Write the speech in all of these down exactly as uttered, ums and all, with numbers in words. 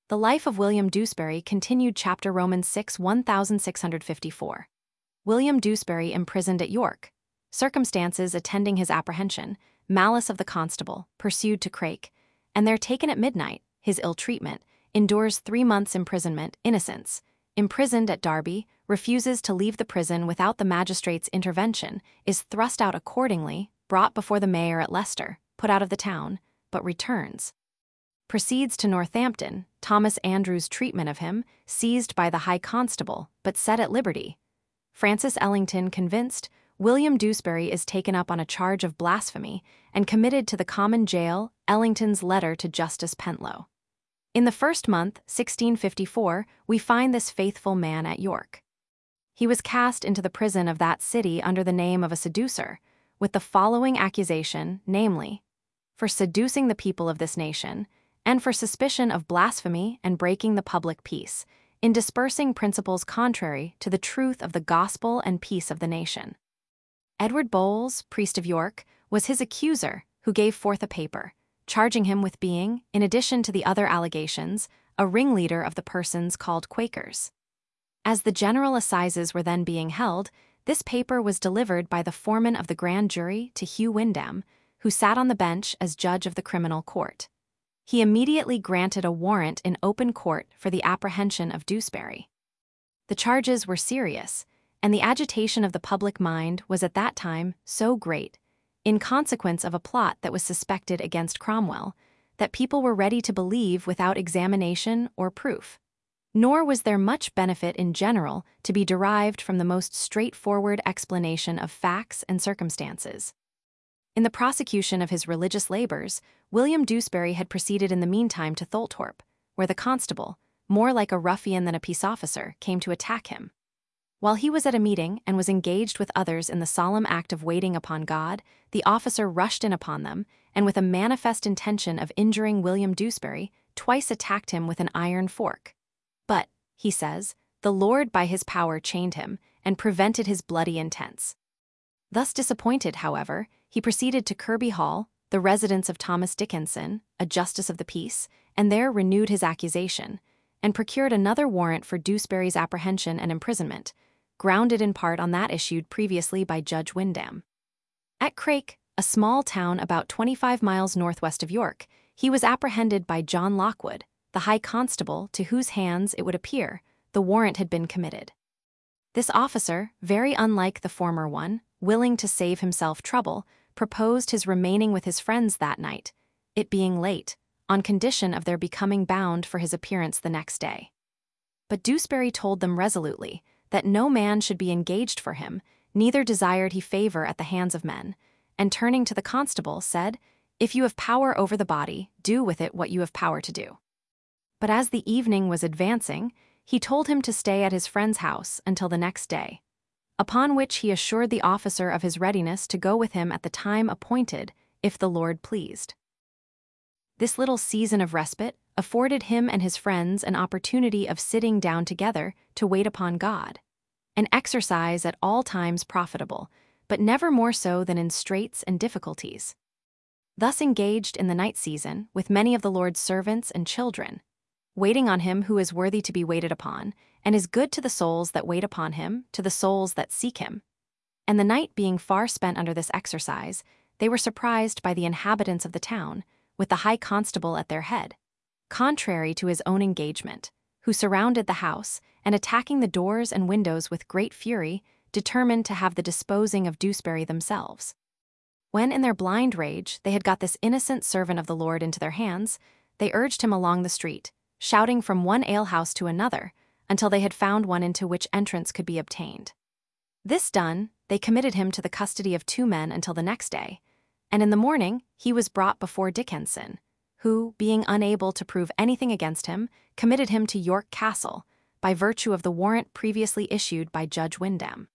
The life of William Dewsbury continued. Chapter Romans six one thousand six hundred fifty-four. William Dewsbury imprisoned at York. Circumstances attending his apprehension, malice of the constable, pursued to Crake, and there taken at midnight, his ill treatment, endures three months' imprisonment, innocence, imprisoned at Derby, refuses to leave the prison without the magistrate's intervention, is thrust out accordingly, brought before the mayor at Leicester, put out of the town, but returns. Proceeds to Northampton, Thomas Andrews' treatment of him, seized by the high constable, but set at liberty. Francis Ellington convinced, William Dewsbury is taken up on a charge of blasphemy and committed to the common jail. Ellington's letter to Justice Pentlow. In the first month, sixteen fifty-four, we find this faithful man at York. He was cast into the prison of that city under the name of a seducer, with the following accusation, namely, for seducing the people of this nation, and for suspicion of blasphemy and breaking the public peace, in dispersing principles contrary to the truth of the gospel and peace of the nation. Edward Bowles, priest of York, was his accuser, who gave forth a paper, charging him with being, in addition to the other allegations, a ringleader of the persons called Quakers. As the general assizes were then being held, this paper was delivered by the foreman of the grand jury to Hugh Wyndham, who sat on the bench as judge of the criminal court. He immediately granted a warrant in open court for the apprehension of Dewsbury. The charges were serious, and the agitation of the public mind was at that time so great, in consequence of a plot that was suspected against Cromwell, that people were ready to believe without examination or proof. Nor was there much benefit in general to be derived from the most straightforward explanation of facts and circumstances. In the prosecution of his religious labors, William Dewsbury had proceeded in the meantime to Tholthorpe, where the constable, more like a ruffian than a peace officer, came to attack him. While he was at a meeting and was engaged with others in the solemn act of waiting upon God, the officer rushed in upon them, and with a manifest intention of injuring William Dewsbury, twice attacked him with an iron fork. But, he says, the Lord by his power chained him, and prevented his bloody intents. Thus disappointed, however, he proceeded to Kirby Hall, the residence of Thomas Dickenson, a justice of the peace, and there renewed his accusation, and procured another warrant for Dewsbury's apprehension and imprisonment, grounded in part on that issued previously by Judge Wyndham. At Crake, a small town about twenty-five miles northwest of York, he was apprehended by John Lockwood, the high constable to whose hands, it would appear, the warrant had been committed. This officer, very unlike the former one, willing to save himself trouble, proposed his remaining with his friends that night, it being late, on condition of their becoming bound for his appearance the next day. But Dewsbury told them resolutely that no man should be engaged for him, neither desired he favor at the hands of men, and turning to the constable, said, "If you have power over the body, do with it what you have power to do." But as the evening was advancing, he told him to stay at his friend's house until the next day, upon which he assured the officer of his readiness to go with him at the time appointed, if the Lord pleased. This little season of respite afforded him and his friends an opportunity of sitting down together to wait upon God, an exercise at all times profitable, but never more so than in straits and difficulties. Thus engaged in the night season with many of the Lord's servants and children, waiting on him who is worthy to be waited upon, and is good to the souls that wait upon him, to the souls that seek him. And the night being far spent under this exercise, they were surprised by the inhabitants of the town, with the high constable at their head, contrary to his own engagement, who surrounded the house, and attacking the doors and windows with great fury, determined to have the disposing of Dewsbury themselves. When in their blind rage they had got this innocent servant of the Lord into their hands, they urged him along the street, shouting from one alehouse to another, until they had found one into which entrance could be obtained. This done, they committed him to the custody of two men until the next day, and in the morning he was brought before Dickenson, who, being unable to prove anything against him, committed him to York Castle, by virtue of the warrant previously issued by Judge Wyndham.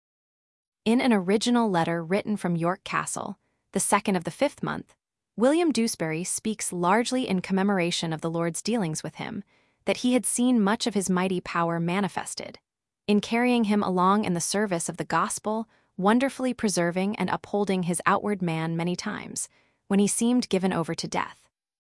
In an original letter written from York Castle, the second of the fifth month, William Dewsbury speaks largely in commemoration of the Lord's dealings with him, that he had seen much of his mighty power manifested, in carrying him along in the service of the gospel, wonderfully preserving and upholding his outward man many times, when he seemed given over to death.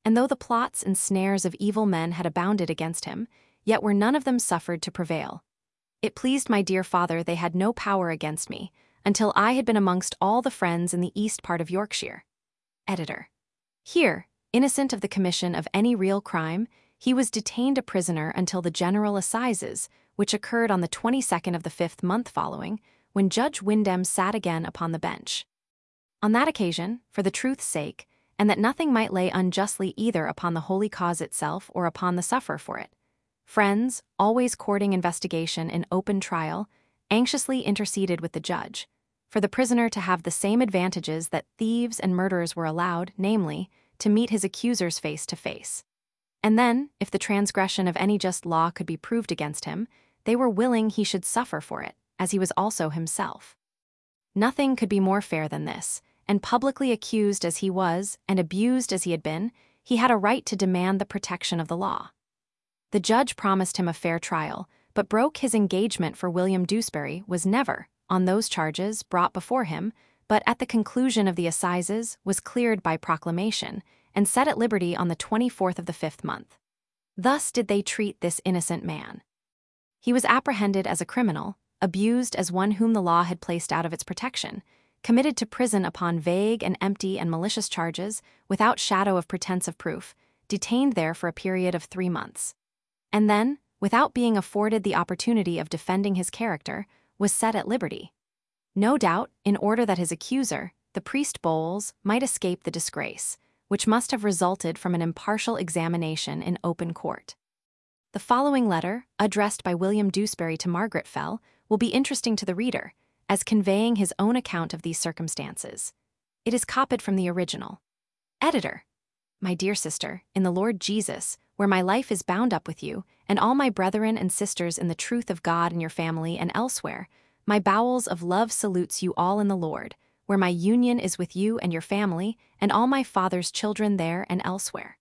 And though the plots and snares of evil men had abounded against him, yet were none of them suffered to prevail. It pleased my dear father they had no power against me, until I had been amongst all the friends in the east part of Yorkshire. Editor. Here, innocent of the commission of any real crime, he was detained a prisoner until the General Assizes, which occurred on the twenty-second of the fifth month following, when Judge Wyndham sat again upon the bench. On that occasion, for the truth's sake, and that nothing might lay unjustly either upon the holy cause itself or upon the sufferer for it, friends, always courting investigation in open trial, anxiously interceded with the judge, for the prisoner to have the same advantages that thieves and murderers were allowed, namely, to meet his accusers face to face. And then, if the transgression of any just law could be proved against him, they were willing he should suffer for it, as he was also himself. Nothing could be more fair than this, and publicly accused as he was and abused as he had been, he had a right to demand the protection of the law. The judge promised him a fair trial, but broke his engagement for William Dewsbury was never, on those charges, brought before him, but at the conclusion of the assizes was cleared by proclamation and set at liberty on the twenty-fourth of the fifth month. Thus did they treat this innocent man. He was apprehended as a criminal, abused as one whom the law had placed out of its protection, committed to prison upon vague and empty and malicious charges, without shadow of pretense of proof, detained there for a period of three months. And then, without being afforded the opportunity of defending his character, was set at liberty. No doubt, in order that his accuser, the priest Bowles, might escape the disgrace, which must have resulted from an impartial examination in open court. The following letter, addressed by William Dewsbury to Margaret Fell, will be interesting to the reader, as conveying his own account of these circumstances. It is copied from the original. Editor. My dear sister, in the Lord Jesus, where my life is bound up with you, and all my brethren and sisters in the truth of God and your family and elsewhere, my bowels of love salutes you all in the Lord, where my union is with you and your family, and all my father's children there and elsewhere.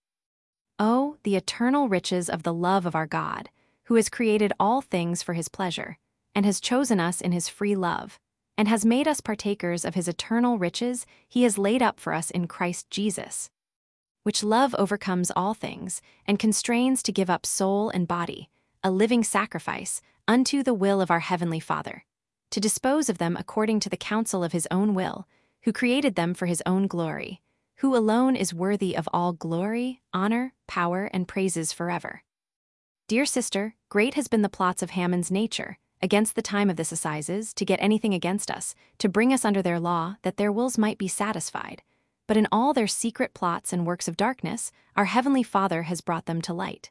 Oh, the eternal riches of the love of our God, who has created all things for his pleasure, and has chosen us in his free love, and has made us partakers of his eternal riches he has laid up for us in Christ Jesus, which love overcomes all things, and constrains to give up soul and body, a living sacrifice, unto the will of our heavenly Father, to dispose of them according to the counsel of his own will, who created them for his own glory, who alone is worthy of all glory, honor, power, and praises forever. Dear sister, great has been the plots of Haman's nature, against the time of this assizes, to get anything against us, to bring us under their law, that their wills might be satisfied. But in all their secret plots and works of darkness, our heavenly Father has brought them to light.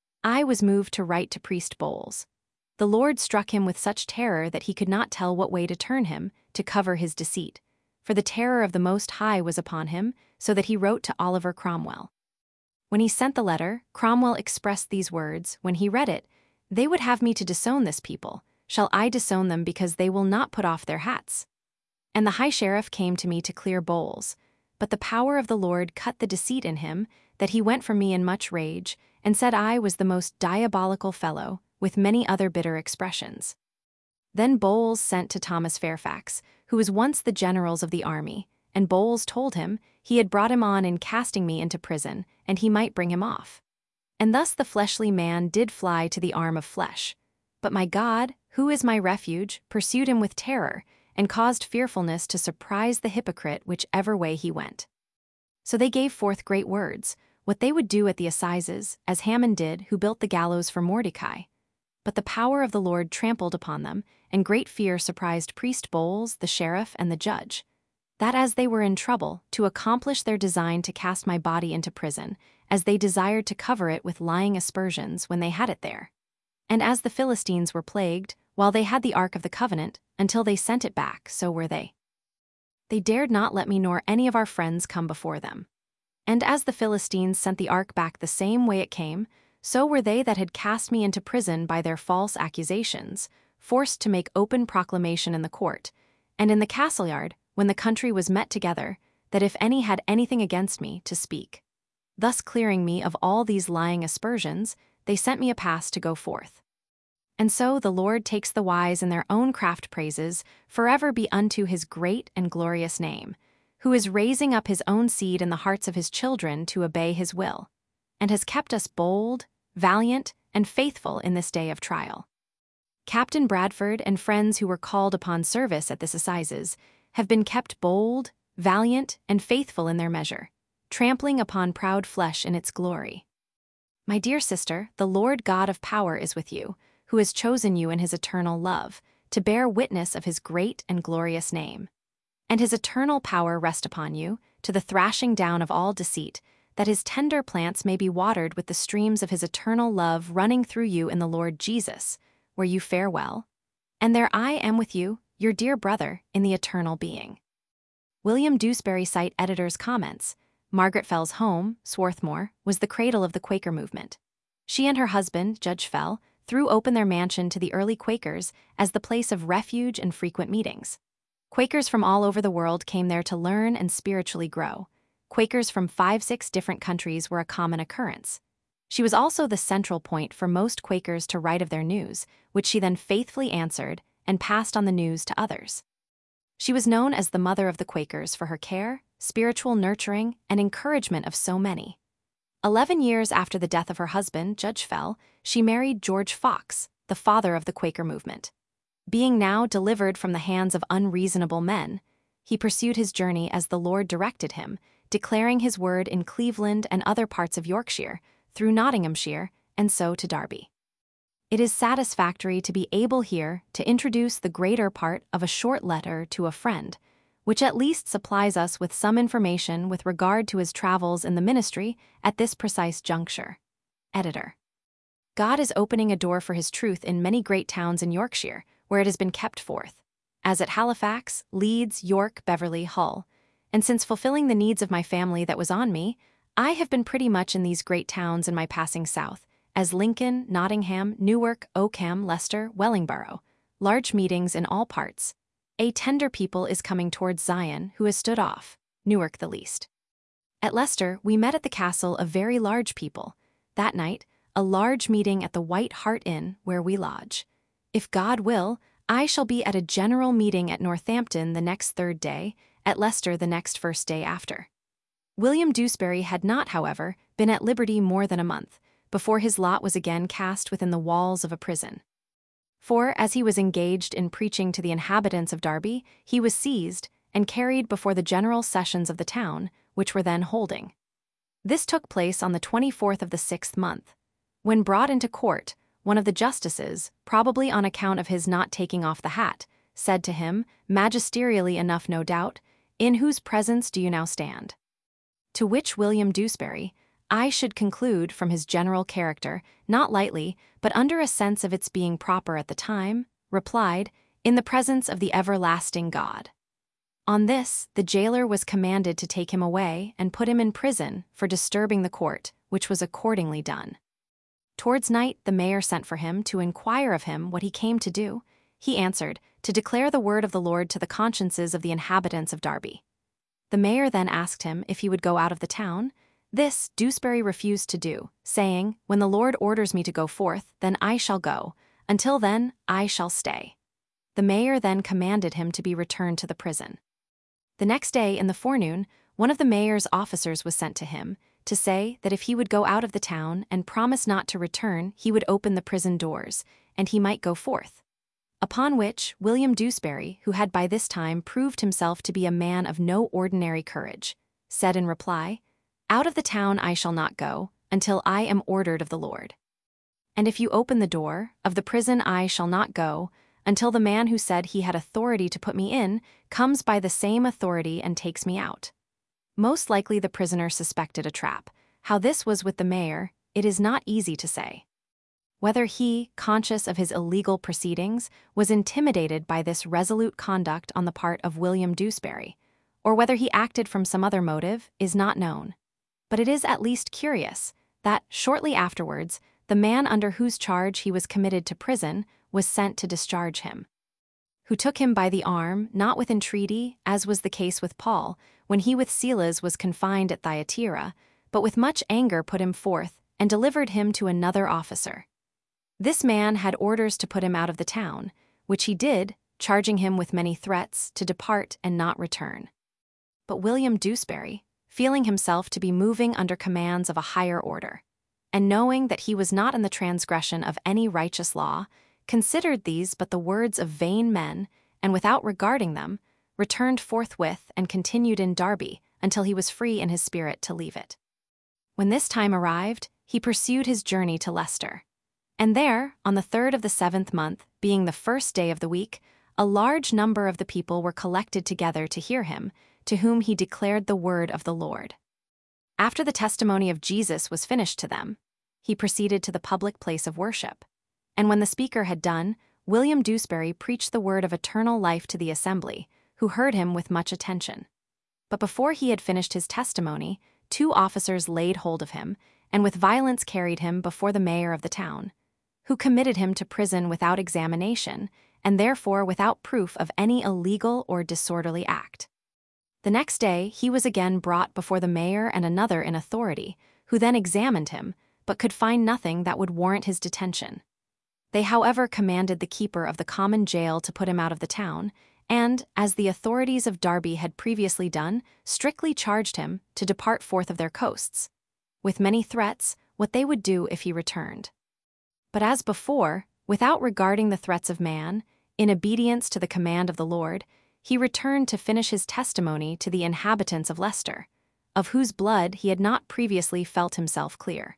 I was moved to write to Priest Bowles. The Lord struck him with such terror that he could not tell what way to turn him, to cover his deceit. For the terror of the Most High was upon him, so that he wrote to Oliver Cromwell. When he sent the letter, Cromwell expressed these words. When he read it, they would have me to disown this people. Shall I disown them because they will not put off their hats? And the High Sheriff came to me to clear Bowles. But the power of the Lord cut the deceit in him, that he went from me in much rage, and said I was the most diabolical fellow, with many other bitter expressions. Then Bowles sent to Thomas Fairfax, who was once the generals of the army, and Bowles told him he had brought him on in casting me into prison, and he might bring him off. And thus the fleshly man did fly to the arm of flesh. But my God, who is my refuge, pursued him with terror, and caused fearfulness to surprise the hypocrite whichever way he went. So they gave forth great words, what they would do at the assizes, as Haman did, who built the gallows for Mordecai. But the power of the Lord trampled upon them, and great fear surprised Priest Bowles, the sheriff, and the judge, that as they were in trouble, to accomplish their design to cast my body into prison, as they desired to cover it with lying aspersions when they had it there. And as the Philistines were plagued, while they had the Ark of the Covenant, until they sent it back, so were they. They dared not let me nor any of our friends come before them. And as the Philistines sent the ark back the same way it came, so were they that had cast me into prison by their false accusations, forced to make open proclamation in the court, and in the castle yard, when the country was met together, that if any had anything against me, to speak. Thus clearing me of all these lying aspersions, they sent me a pass to go forth. And so the Lord takes the wise in their own craft praises, forever be unto his great and glorious name, who is raising up his own seed in the hearts of his children to obey his will, and has kept us bold, valiant, and faithful in this day of trial. Captain Bradford and friends who were called upon service at this assizes have been kept bold, valiant, and faithful in their measure, trampling upon proud flesh in its glory. My dear sister, the Lord God of power is with you, who has chosen you in his eternal love, to bear witness of his great and glorious name. And his eternal power rest upon you, to the thrashing down of all deceit, that his tender plants may be watered with the streams of his eternal love running through you in the Lord Jesus, where you fare well. And there I am with you, your dear brother, in the eternal being. William Dewsbury Cite Editor's comments. Margaret Fell's home, Swarthmore, was the cradle of the Quaker movement. She and her husband, Judge Fell, threw open their mansion to the early Quakers as the place of refuge and frequent meetings. Quakers from all over the world came there to learn and spiritually grow. Quakers from five, six different countries were a common occurrence. She was also the central point for most Quakers to write of their news, which she then faithfully answered and passed on the news to others. She was known as the mother of the Quakers for her care, spiritual nurturing, and encouragement of so many. Eleven years after the death of her husband, Judge Fell, she married George Fox, the father of the Quaker movement. Being now delivered from the hands of unreasonable men, he pursued his journey as the Lord directed him, declaring his word in Cleveland and other parts of Yorkshire, through Nottinghamshire, and so to Derby. It is satisfactory to be able here to introduce the greater part of a short letter to a friend, which at least supplies us with some information with regard to his travels in the ministry at this precise juncture. Editor. God is opening a door for his truth in many great towns in Yorkshire, where it has been kept forth, as at Halifax, Leeds, York, Beverley, Hull, and since fulfilling the needs of my family that was on me, I have been pretty much in these great towns in my passing south, as Lincoln, Nottingham, Newark, Oakham, Leicester, Wellingborough, large meetings in all parts. A tender people is coming towards Zion, who has stood off, Newark the least. At Leicester, we met at the castle a very large people. That night, a large meeting at the White Hart Inn, where we lodge. If God will, I shall be at a general meeting at Northampton the next third day, at Leicester the next first day after. William Dewsbury had not, however, been at liberty more than a month, before his lot was again cast within the walls of a prison. For, as he was engaged in preaching to the inhabitants of Derby, he was seized and carried before the general sessions of the town, which were then holding. This took place on the twenty-fourth of the sixth month. When brought into court, one of the justices, probably on account of his not taking off the hat, said to him, magisterially enough no doubt, "In whose presence do you now stand?" To which William Dewsbury, I should conclude from his general character, not lightly, but under a sense of its being proper at the time, replied, "In the presence of the everlasting God." On this, the jailer was commanded to take him away and put him in prison for disturbing the court, which was accordingly done. Towards night the mayor sent for him to inquire of him what he came to do. He answered, to declare the word of the Lord to the consciences of the inhabitants of Derby. The mayor then asked him if he would go out of the town. This Dewsbury refused to do, saying, "When the Lord orders me to go forth, then I shall go. Until then, I shall stay." The mayor then commanded him to be returned to the prison. The next day in the forenoon, one of the mayor's officers was sent to him, to say that if he would go out of the town and promise not to return, he would open the prison doors, and he might go forth. Upon which, William Dewsbury, who had by this time proved himself to be a man of no ordinary courage, said in reply, "Out of the town I shall not go, until I am ordered of the Lord. And if you open the door, of the prison I shall not go, until the man who said he had authority to put me in comes by the same authority and takes me out." Most likely the prisoner suspected a trap. How this was with the mayor, it is not easy to say. Whether he, conscious of his illegal proceedings, was intimidated by this resolute conduct on the part of William Dewsbury, or whether he acted from some other motive, is not known. But it is at least curious that, shortly afterwards, the man under whose charge he was committed to prison was sent to discharge him, who took him by the arm, not with entreaty, as was the case with Paul, when he with Silas was confined at Thyatira, but with much anger put him forth, and delivered him to another officer. This man had orders to put him out of the town, which he did, charging him with many threats to depart and not return. But William Dewsbury, feeling himself to be moving under commands of a higher order, and knowing that he was not in the transgression of any righteous law, considered these but the words of vain men, and without regarding them, returned forthwith and continued in Derby until he was free in his spirit to leave it. When this time arrived, he pursued his journey to Leicester. And there, on the third of the seventh month, being the first day of the week, a large number of the people were collected together to hear him, to whom he declared the word of the Lord. After the testimony of Jesus was finished to them, he proceeded to the public place of worship. And when the speaker had done, William Dewsbury preached the word of eternal life to the assembly, who heard him with much attention. But before he had finished his testimony, two officers laid hold of him, and with violence carried him before the mayor of the town, who committed him to prison without examination, and therefore without proof of any illegal or disorderly act. The next day he was again brought before the mayor and another in authority, who then examined him, but could find nothing that would warrant his detention. They, however, commanded the keeper of the common jail to put him out of the town, and, as the authorities of Derby had previously done, strictly charged him to depart forth of their coasts, with many threats what they would do if he returned. But as before, without regarding the threats of man, in obedience to the command of the Lord, he returned to finish his testimony to the inhabitants of Leicester, of whose blood he had not previously felt himself clear.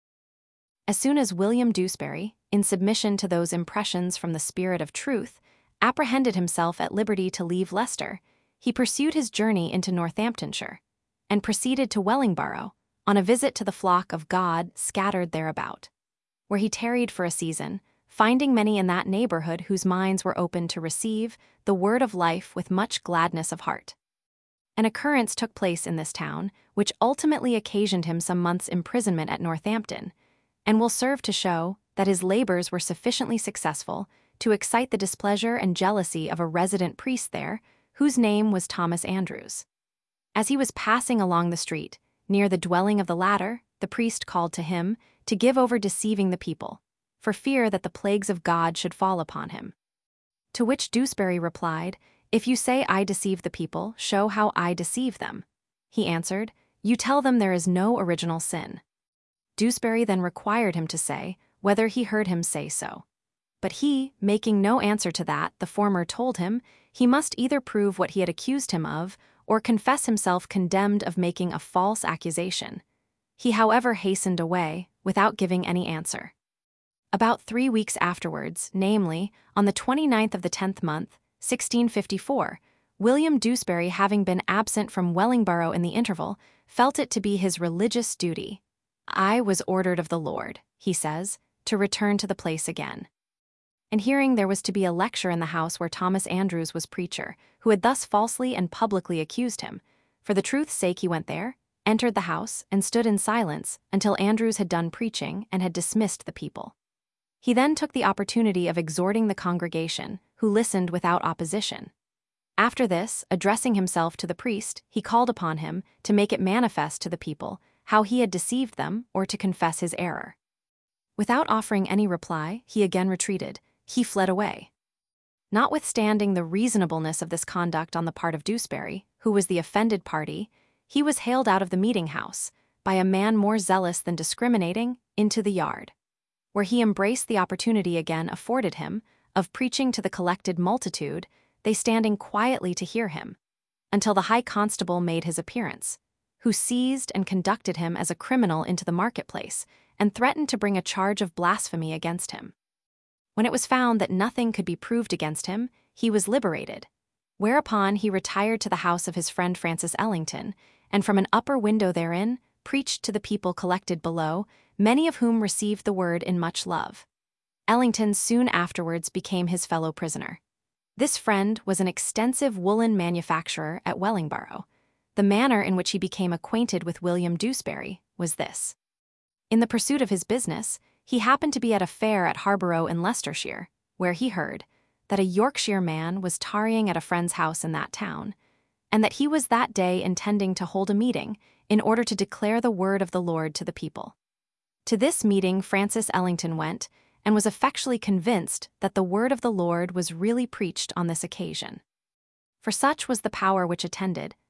As soon as William Dewsbury, in submission to those impressions from the Spirit of truth, apprehended himself at liberty to leave Leicester, he pursued his journey into Northamptonshire, and proceeded to Wellingborough on a visit to the flock of God scattered thereabout, where he tarried for a season, finding many in that neighborhood whose minds were open to receive the word of life with much gladness of heart. An occurrence took place in this town, which ultimately occasioned him some months' imprisonment at Northampton, and will serve to show that his labors were sufficiently successful to excite the displeasure and jealousy of a resident priest there, whose name was Thomas Andrews. As he was passing along the street, near the dwelling of the latter, the priest called to him to give over deceiving the people, for fear that the plagues of God should fall upon him. To which Dewsbury replied, "If you say I deceive the people, show how I deceive them." He answered, "You tell them there is no original sin." Dewsbury then required him to say whether he heard him say so. But he, making no answer to that, the former told him he must either prove what he had accused him of, or confess himself condemned of making a false accusation. He, however, hastened away, without giving any answer. About three weeks afterwards, namely, on the twenty-ninth of the tenth month, sixteen fifty-four, William Dewsbury, having been absent from Wellingborough in the interval, felt it to be his religious duty. "I was ordered of the Lord," he says, "to return to the place again." And hearing there was to be a lecture in the house where Thomas Andrews was preacher, who had thus falsely and publicly accused him, for the truth's sake he went there, entered the house, and stood in silence until Andrews had done preaching and had dismissed the people. He then took the opportunity of exhorting the congregation, who listened without opposition. After this, addressing himself to the priest, he called upon him to make it manifest to the people how he had deceived them or to confess his error. Without offering any reply, he again retreated. He fled away. Notwithstanding the reasonableness of this conduct on the part of Dewsbury, who was the offended party, he was haled out of the meeting-house, by a man more zealous than discriminating, into the yard, where he embraced the opportunity again afforded him of preaching to the collected multitude, they standing quietly to hear him, until the high constable made his appearance, who seized and conducted him as a criminal into the marketplace, and threatened to bring a charge of blasphemy against him. When it was found that nothing could be proved against him, he was liberated, whereupon he retired to the house of his friend Francis Ellington, and from an upper window therein preached to the people collected below, many of whom received the word in much love. Ellington soon afterwards became his fellow prisoner. This friend was an extensive woolen manufacturer at Wellingborough. The manner in which he became acquainted with William Dewsbury was this. In the pursuit of his business, he happened to be at a fair at Harborough in Leicestershire, where he heard that a Yorkshire man was tarrying at a friend's house in that town, and that he was that day intending to hold a meeting in order to declare the word of the Lord to the people. To this meeting Francis Ellington went, and was effectually convinced that the word of the Lord was really preached on this occasion. For such was the power which attended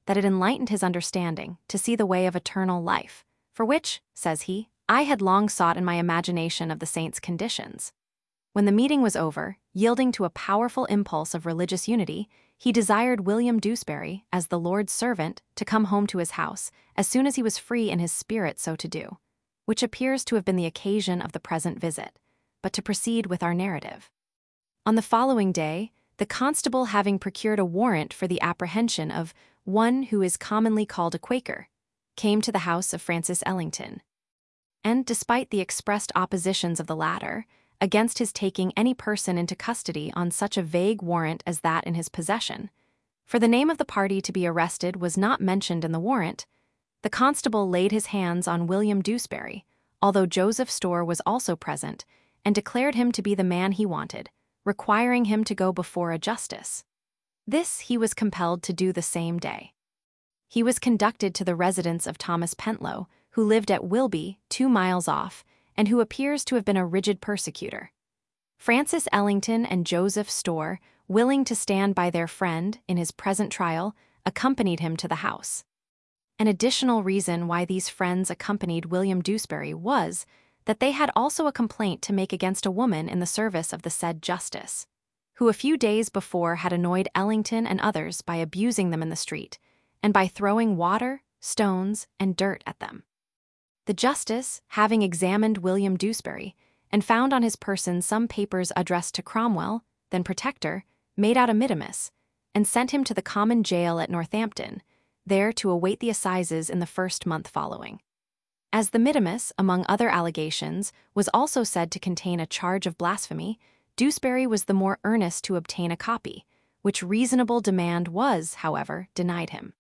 that it enlightened his understanding to see the way of eternal life, for which, says he, I had long sought in my imagination of the saints' conditions. When the meeting was over, yielding to a powerful impulse of religious unity, he desired William Dewsbury, as the Lord's servant, to come home to his house, as soon as he was free in his spirit so to do, which appears to have been the occasion of the present visit. But to proceed with our narrative. On the following day, the constable, having procured a warrant for the apprehension of one who is commonly called a Quaker, came to the house of Francis Ellington. And, despite the expressed oppositions of the latter, against his taking any person into custody on such a vague warrant as that in his possession, for the name of the party to be arrested was not mentioned in the warrant, the constable laid his hands on William Dewsbury, although Joseph Storer was also present, and declared him to be the man he wanted, requiring him to go before a justice. This he was compelled to do the same day. He was conducted to the residence of Thomas Pentlow, who lived at Wilby, two miles off, and who appears to have been a rigid persecutor. Francis Ellington and Joseph Storer, willing to stand by their friend in his present trial, accompanied him to the house. An additional reason why these friends accompanied William Dewsbury was that they had also a complaint to make against a woman in the service of the said justice, who a few days before had annoyed Ellington and others by abusing them in the street, and by throwing water, stones, and dirt at them. The justice, having examined William Dewsbury, and found on his person some papers addressed to Cromwell, then Protector, made out a mittimus, and sent him to the common jail at Northampton, there to await the assizes in the first month following. As the mittimus, among other allegations, was also said to contain a charge of blasphemy, Dewsbury was the more earnest to obtain a copy, which reasonable demand was, however, denied him.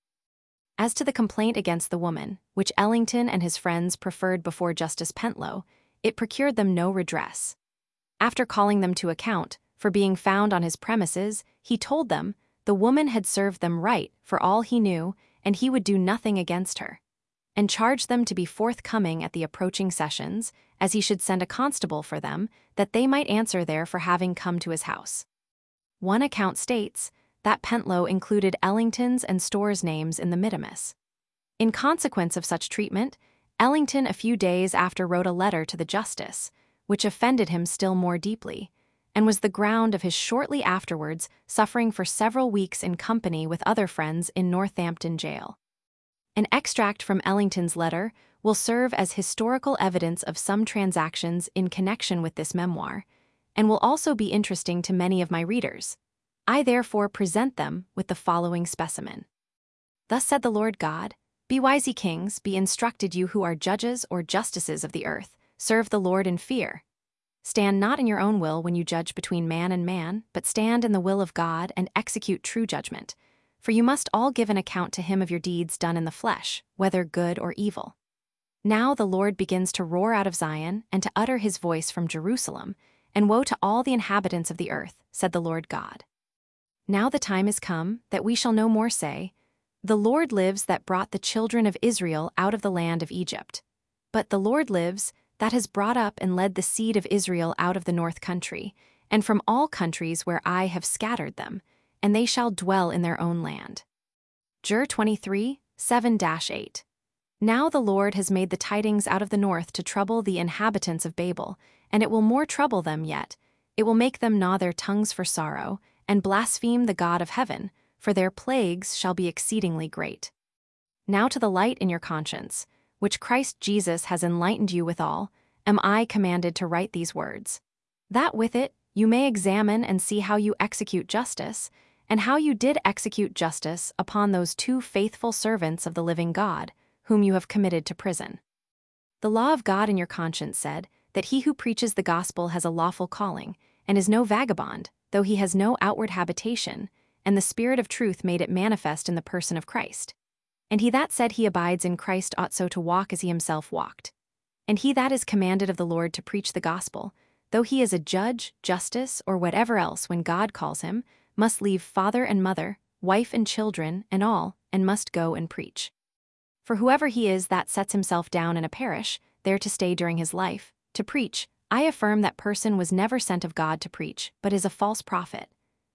As to the complaint against the woman, which Ellington and his friends preferred before Justice Pentlow, it procured them no redress. After calling them to account for being found on his premises, he told them the woman had served them right for all he knew, and he would do nothing against her, and charged them to be forthcoming at the approaching sessions, as he should send a constable for them, that they might answer there for having come to his house. One account states that Pentlow included Ellington's and Storer's names in the mittimus. In consequence of such treatment, Ellington a few days after wrote a letter to the justice, which offended him still more deeply, and was the ground of his shortly afterwards suffering for several weeks in company with other friends in Northampton jail. An extract from Ellington's letter will serve as historical evidence of some transactions in connection with this memoir, and will also be interesting to many of my readers. I therefore present them with the following specimen. Thus said the Lord God, Be wise, ye kings, be instructed you who are judges or justices of the earth, serve the Lord in fear. Stand not in your own will when you judge between man and man, but stand in the will of God and execute true judgment. For you must all give an account to him of your deeds done in the flesh, whether good or evil. Now the Lord begins to roar out of Zion and to utter his voice from Jerusalem, and woe to all the inhabitants of the earth, said the Lord God. Now the time is come that we shall no more say, The Lord lives that brought the children of Israel out of the land of Egypt. But the Lord lives that has brought up and led the seed of Israel out of the north country, and from all countries where I have scattered them, and they shall dwell in their own land. Jer twenty-three, seven to eight. Now the Lord has made the tidings out of the north to trouble the inhabitants of Babel, and it will more trouble them yet. It will make them gnaw their tongues for sorrow, and blaspheme the God of heaven, for their plagues shall be exceedingly great. Now to the light in your conscience, which Christ Jesus has enlightened you withal, am I commanded to write these words, that with it you may examine and see how you execute justice, and how you did execute justice upon those two faithful servants of the living God, whom you have committed to prison. The law of God in your conscience said that he who preaches the gospel has a lawful calling, and is no vagabond, though he has no outward habitation, and the Spirit of truth made it manifest in the person of Christ. And he that said he abides in Christ ought so to walk as he himself walked. And he that is commanded of the Lord to preach the gospel, though he is a judge, justice, or whatever else when God calls him, must leave father and mother, wife and children, and all, and must go and preach. For whoever he is that sets himself down in a parish, there to stay during his life, to preach, I affirm that person was never sent of God to preach, but is a false prophet.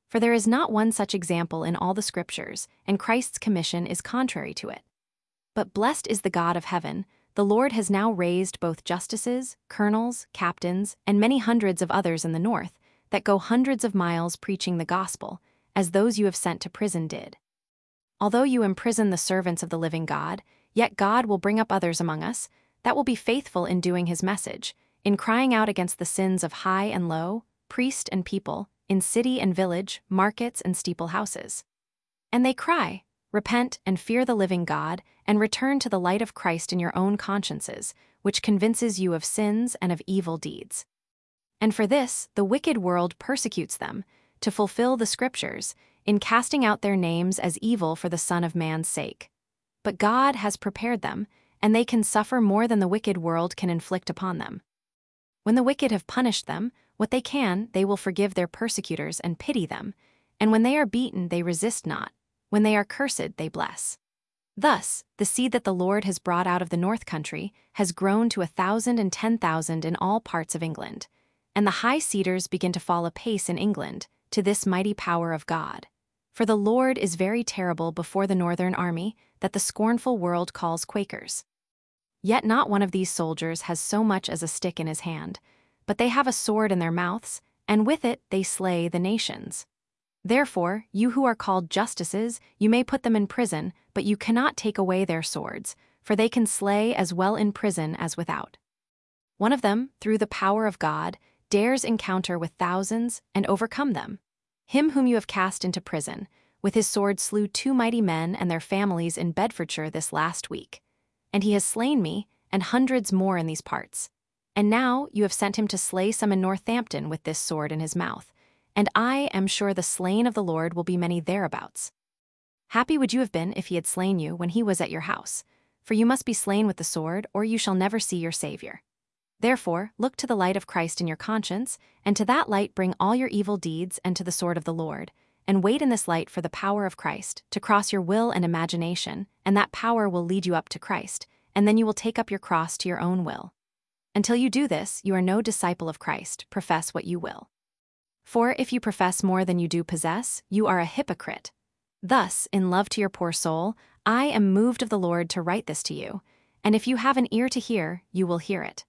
For there is not one such example in all the Scriptures, and Christ's commission is contrary to it. But blessed is the God of heaven, the Lord has now raised both justices, colonels, captains, and many hundreds of others in the north, that go hundreds of miles preaching the gospel, as those you have sent to prison did. Although you imprison the servants of the living God, yet God will bring up others among us, that will be faithful in doing his message, in crying out against the sins of high and low, priest and people, in city and village, markets and steeple houses. And they cry, repent and fear the living God, and return to the light of Christ in your own consciences, which convinces you of sins and of evil deeds. And for this, the wicked world persecutes them, to fulfill the Scriptures, in casting out their names as evil for the Son of Man's sake. But God has prepared them, and they can suffer more than the wicked world can inflict upon them. When the wicked have punished them, what they can, they will forgive their persecutors and pity them, and when they are beaten, they resist not. When they are cursed, they bless. Thus, the seed that the Lord has brought out of the north country has grown to a thousand and ten thousand in all parts of England, and the high cedars begin to fall apace in England, to this mighty power of God. For the Lord is very terrible before the northern army, that the scornful world calls Quakers. Yet not one of these soldiers has so much as a stick in his hand, but they have a sword in their mouths, and with it they slay the nations. Therefore, you who are called justices, you may put them in prison, but you cannot take away their swords, for they can slay as well in prison as without. One of them, through the power of God, dares encounter with thousands and overcome them. Him whom you have cast into prison, with his sword slew two mighty men and their families in Bedfordshire this last week. And he has slain me, and hundreds more in these parts. And now you have sent him to slay some in Northampton with this sword in his mouth, and I am sure the slain of the Lord will be many thereabouts. Happy would you have been if he had slain you when he was at your house, for you must be slain with the sword, or you shall never see your Savior. Therefore, look to the light of Christ in your conscience, and to that light bring all your evil deeds and to the sword of the Lord, and wait in this light for the power of Christ, to cross your will and imagination, and that power will lead you up to Christ, and then you will take up your cross to your own will. Until you do this, you are no disciple of Christ, profess what you will. For if you profess more than you do possess, you are a hypocrite. Thus, in love to your poor soul, I am moved of the Lord to write this to you, and if you have an ear to hear, you will hear it.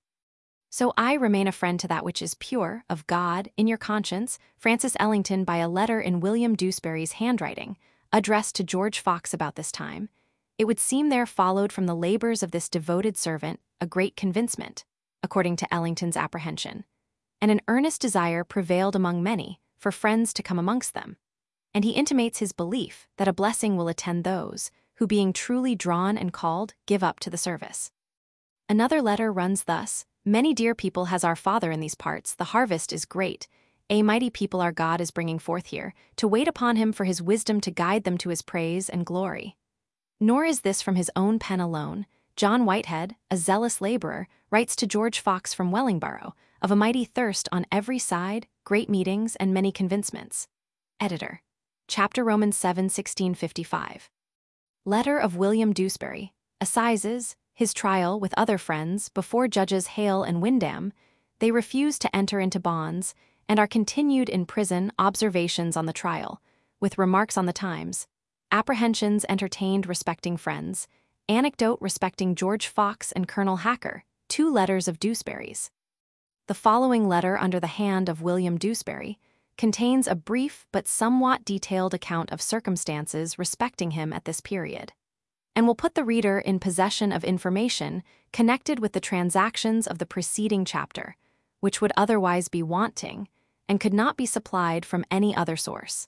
So I remain a friend to that which is pure, of God, in your conscience, Francis Ellington by a letter in William Dewsbury's handwriting, addressed to George Fox about this time. It would seem there followed from the labors of this devoted servant a great convincement, according to Ellington's apprehension, and an earnest desire prevailed among many for friends to come amongst them. And he intimates his belief that a blessing will attend those who, being truly drawn and called, give up to the service. Another letter runs thus: Many dear people has our Father in these parts, the harvest is great. A mighty people our God is bringing forth here, to wait upon him for his wisdom to guide them to his praise and glory. Nor is this from his own pen alone. John Whitehead, a zealous laborer, writes to George Fox from Wellingborough, of a mighty thirst on every side, great meetings, and many convincements. Editor. Chapter Romans seven, sixteen fifty-five. Letter of William Dewsbury, Assizes, his trial with other friends before Judges Hale and Windham. They refuse to enter into bonds, and are continued in prison. Observations on the trial, with remarks on the times. Apprehensions entertained respecting friends. Anecdote respecting George Fox and Colonel Hacker. Two letters of Dewsbury's. The following letter under the hand of William Dewsbury contains a brief but somewhat detailed account of circumstances respecting him at this period, and will put the reader in possession of information connected with the transactions of the preceding chapter, which would otherwise be wanting, and could not be supplied from any other source.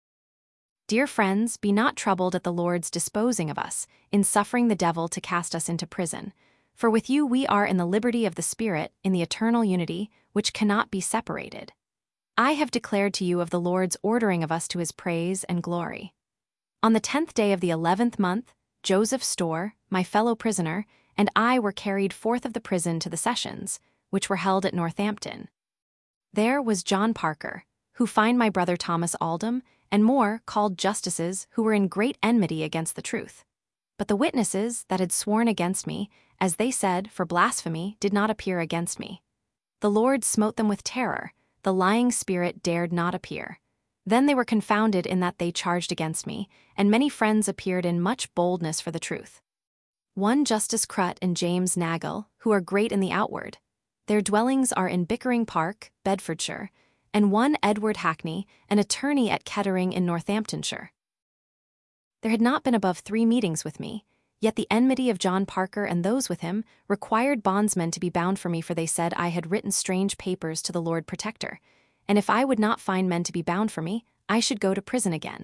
Dear friends, be not troubled at the Lord's disposing of us, in suffering the devil to cast us into prison. For with you we are in the liberty of the Spirit, in the eternal unity, which cannot be separated. I have declared to you of the Lord's ordering of us to his praise and glory. On the tenth day of the eleventh month, Joseph Storr, my fellow prisoner, and I were carried forth of the prison to the sessions, which were held at Northampton. There was John Parker, who fined my brother Thomas Aldham, and more called justices who were in great enmity against the truth. But the witnesses that had sworn against me, as they said, for blasphemy, did not appear against me. The Lord smote them with terror, the lying spirit dared not appear. Then they were confounded in that they charged against me, and many friends appeared in much boldness for the truth. One Justice Crut and James Nagle, who are great in the outward. Their dwellings are in Bickering Park, Bedfordshire, and one Edward Hackney, an attorney at Kettering in Northamptonshire. There had not been above three meetings with me, yet the enmity of John Parker and those with him required bondsmen to be bound for me, for they said I had written strange papers to the Lord Protector, and if I would not find men to be bound for me, I should go to prison again.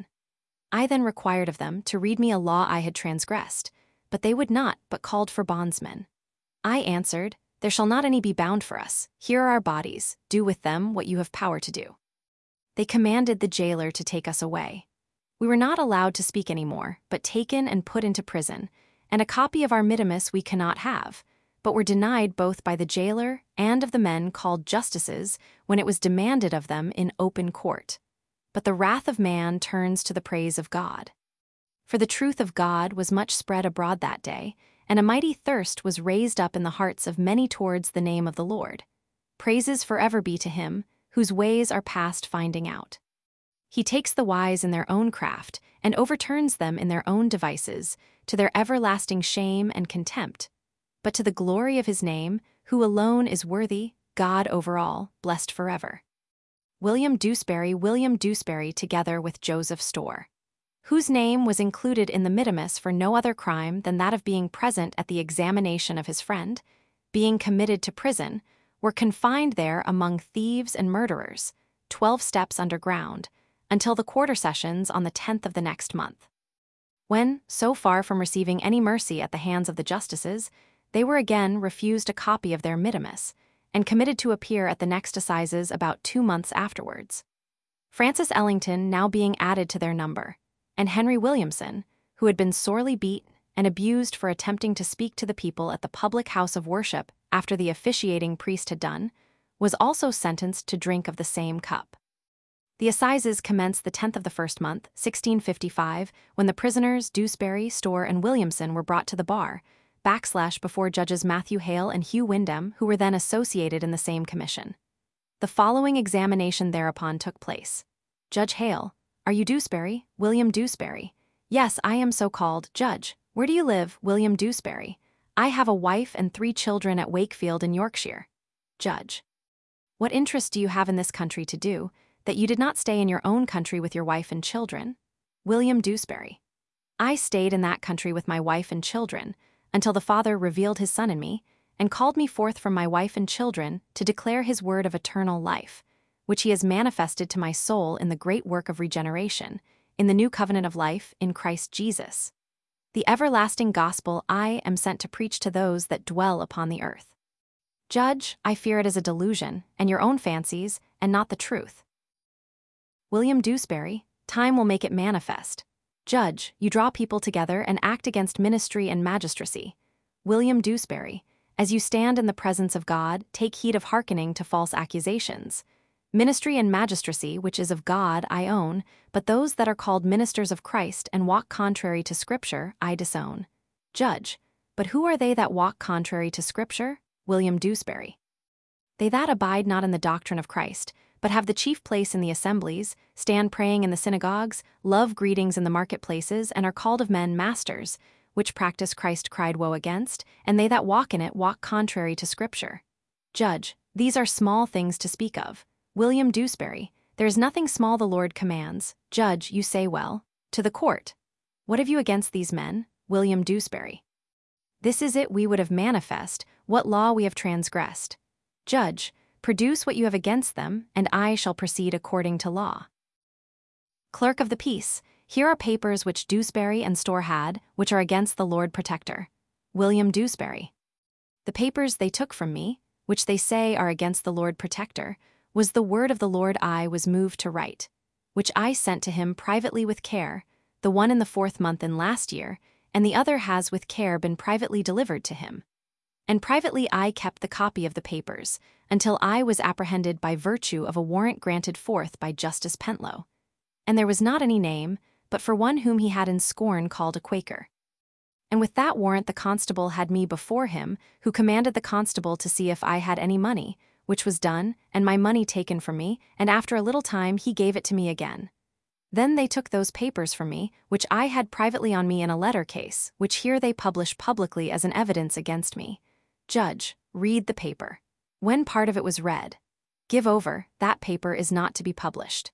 I then required of them to read me a law I had transgressed, but they would not, but called for bondsmen. I answered, There shall not any be bound for us. Here are our bodies, do with them what you have power to do. They commanded the jailer to take us away. We were not allowed to speak any more, but taken and put into prison, and a copy of our mittimus we cannot have, but were denied both by the jailer and of the men called justices when it was demanded of them in open court. But the wrath of man turns to the praise of God. For the truth of God was much spread abroad that day, and a mighty thirst was raised up in the hearts of many towards the name of the Lord. Praises forever be to him, whose ways are past finding out. He takes the wise in their own craft, and overturns them in their own devices, to their everlasting shame and contempt. But to the glory of his name, who alone is worthy, God over all, blessed forever. William Dewsbury William Dewsbury together with Joseph Storr, whose name was included in the mittimus for no other crime than that of being present at the examination of his friend, being committed to prison, were confined there among thieves and murderers, twelve steps underground, until the quarter sessions on the tenth of the next month. When, so far from receiving any mercy at the hands of the justices, they were again refused a copy of their mittimus, and committed to appear at the next assizes about two months afterwards. Francis Ellington now being added to their number, and Henry Williamson, who had been sorely beat and abused for attempting to speak to the people at the public house of worship after the officiating priest had done, was also sentenced to drink of the same cup. The assizes commenced the tenth of the first month, sixteen fifty-five, when the prisoners Dewsbury, Storr, and Williamson were brought to the bar, backslash before judges Matthew Hale and Hugh Wyndham, who were then associated in the same commission. The following examination thereupon took place. Judge Hale: Are you Dewsbury? William Dewsbury: Yes, I am so called. Judge: Where do you live? William Dewsbury: I have a wife and three children at Wakefield in Yorkshire. Judge: What interest do you have in this country to do, that you did not stay in your own country with your wife and children? William Dewsbury: I stayed in that country with my wife and children, until the Father revealed his Son in me, and called me forth from my wife and children to declare his word of eternal life, which he has manifested to my soul in the great work of regeneration, in the new covenant of life in Christ Jesus. The everlasting gospel I am sent to preach to those that dwell upon the earth. Judge, I fear it is a delusion, and your own fancies, and not the truth. William Dewsbury: Time will make it manifest. Judge, you draw people together and act against ministry and magistracy. William Dewsbury: As you stand in the presence of God, take heed of hearkening to false accusations. Ministry and magistracy, which is of God, I own, but those that are called ministers of Christ and walk contrary to Scripture, I disown. Judge: But who are they that walk contrary to Scripture? William Dewsbury: They that abide not in the doctrine of Christ, but have the chief place in the assemblies, stand praying in the synagogues, love greetings in the marketplaces, and are called of men masters, which practice Christ cried woe against, and they that walk in it walk contrary to Scripture. Judge: These are small things to speak of. William Dewsbury: There is nothing small the Lord commands. Judge, you say well. To the court: What have you against these men? William Dewsbury: This is it we would have manifest, what law we have transgressed. Judge: Produce what you have against them, and I shall proceed according to law. Clerk of the Peace: Here are papers which Dewsbury and Storr had, which are against the Lord Protector. William Dewsbury: The papers they took from me, which they say are against the Lord Protector, was the word of the Lord I was moved to write, which I sent to him privately with care, the one in the fourth month in last year, and the other has with care been privately delivered to him. And privately I kept the copy of the papers, until I was apprehended by virtue of a warrant granted forth by Justice Pentlow. And there was not any name, but for one whom he had in scorn called a Quaker. And with that warrant the constable had me before him, who commanded the constable to see if I had any money, which was done, and my money taken from me, and after a little time he gave it to me again. Then they took those papers from me, which I had privately on me in a letter case, which here they publish publicly as an evidence against me. Judge, read the paper. When part of it was read, give over, that paper is not to be published.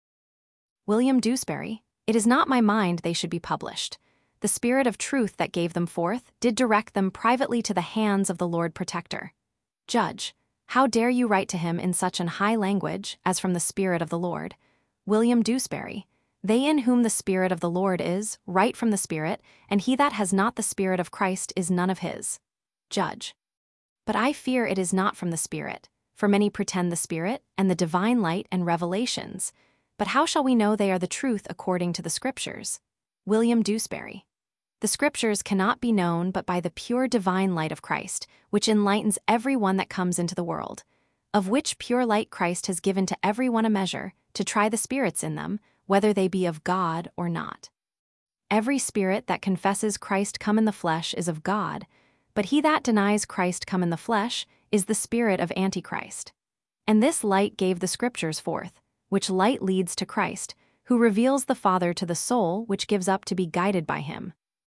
William Dewsbury, it is not my mind they should be published. The Spirit of truth that gave them forth did direct them privately to the hands of the Lord Protector. Judge, how dare you write to him in such an high language as from the Spirit of the Lord? William Dewsbury, they in whom the Spirit of the Lord is, write from the Spirit, and he that has not the Spirit of Christ is none of his. Judge, but I fear it is not from the Spirit, for many pretend the Spirit, and the divine light and revelations. But how shall we know they are the truth according to the Scriptures? William Dewsbury, the Scriptures cannot be known but by the pure divine light of Christ, which enlightens every one that comes into the world, of which pure light Christ has given to every one a measure, to try the spirits in them, whether they be of God or not. Every spirit that confesses Christ come in the flesh is of God, but he that denies Christ come in the flesh is the spirit of Antichrist. And this light gave the Scriptures forth, which light leads to Christ, who reveals the Father to the soul which gives up to be guided by him.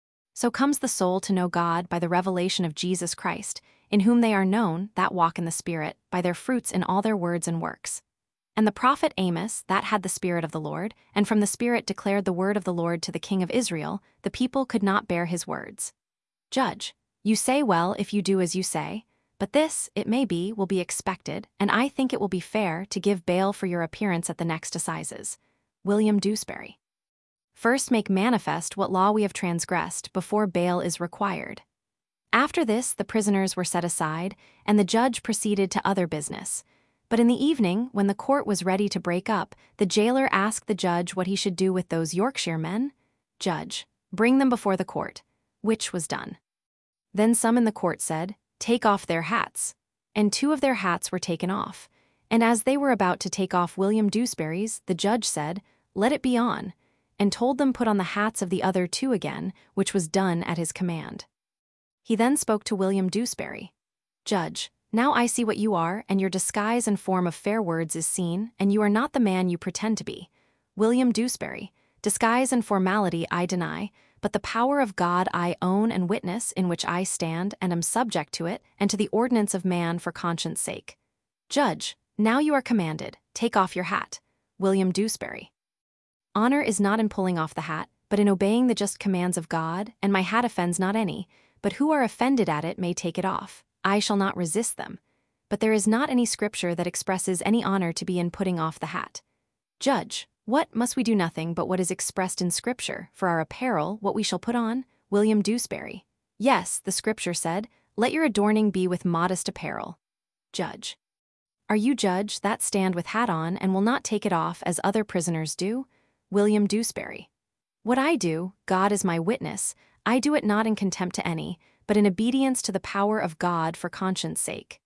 So comes the soul to know God by the revelation of Jesus Christ, in whom they are known, that walk in the Spirit, by their fruits in all their words and works. And the prophet Amos, that had the Spirit of the Lord, and from the Spirit declared the word of the Lord to the king of Israel, the people could not bear his words. Judge, you say well if you do as you say, but this, it may be, will be expected, and I think it will be fair to give bail for your appearance at the next assizes. William Dewsbury. First make manifest what law we have transgressed before bail is required. After this the prisoners were set aside, and the judge proceeded to other business. But in the evening, when the court was ready to break up, the jailer asked the judge what he should do with those Yorkshire men. Judge, bring them before the court, which was done. Then some in the court said, take off their hats. And two of their hats were taken off. And as they were about to take off William Dewsbury's, the judge said, let it be on, and told them put on the hats of the other two again, which was done at his command. He then spoke to William Dewsbury. Judge, now I see what you are, and your disguise and form of fair words is seen, and you are not the man you pretend to be. William Dewsbury, disguise and formality I deny, but the power of God I own and witness, in which I stand and am subject to it, and to the ordinance of man for conscience sake. Judge, now you are commanded, take off your hat. William Dewsbury. Honor is not in pulling off the hat, but in obeying the just commands of God, and my hat offends not any, but who are offended at it may take it off. I shall not resist them. But there is not any Scripture that expresses any honor to be in putting off the hat. Judge, what, must we do nothing but what is expressed in Scripture, for our apparel, what we shall put on? William Dewsbury. Yes, the Scripture said, let your adorning be with modest apparel. Judge. Are you judge that stand with hat on and will not take it off as other prisoners do? William Dewsbury. What I do, God is my witness, I do it not in contempt to any, but in obedience to the power of God for conscience sake.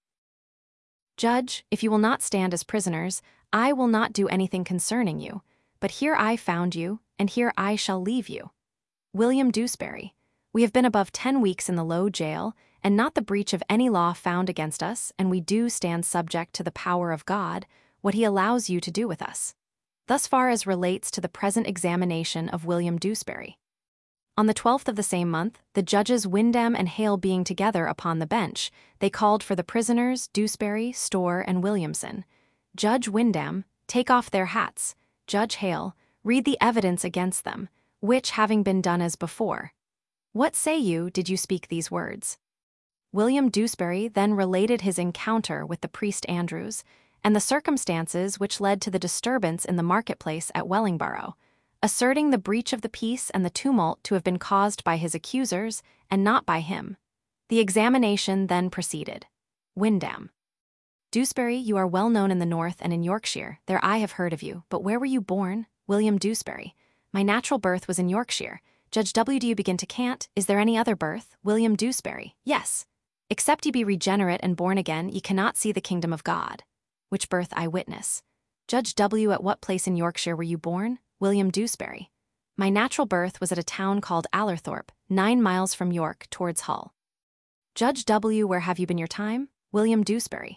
Judge, if you will not stand as prisoners, I will not do anything concerning you, but here I found you, and here I shall leave you. William Dewsbury. We have been above ten weeks in the low jail, and not the breach of any law found against us, and we do stand subject to the power of God, what he allows you to do with us. Thus far as relates to the present examination of William Dewsbury. On the twelfth of the same month, the judges Windham and Hale being together upon the bench, they called for the prisoners Dewsbury, Storr, and Williamson. Judge Windham, take off their hats. Judge Hale, read the evidence against them, which having been done as before. What say you, did you speak these words? William Dewsbury then related his encounter with the priest Andrews, and the circumstances which led to the disturbance in the marketplace at Wellingborough, asserting the breach of the peace and the tumult to have been caused by his accusers, and not by him. The examination then proceeded. Windham. Dewsbury, you are well known in the north and in Yorkshire, there I have heard of you, but where were you born? William Dewsbury. My natural birth was in Yorkshire. Judge W. Do you begin to cant? Is there any other birth? William Dewsbury. Yes. Except ye be regenerate and born again, ye cannot see the kingdom of God. Which birth I witness. Judge W. At what place in Yorkshire were you born? William Dewsbury. My natural birth was at a town called Allerthorpe, nine miles from York, towards Hull. Judge W. Where have you been your time? William Dewsbury.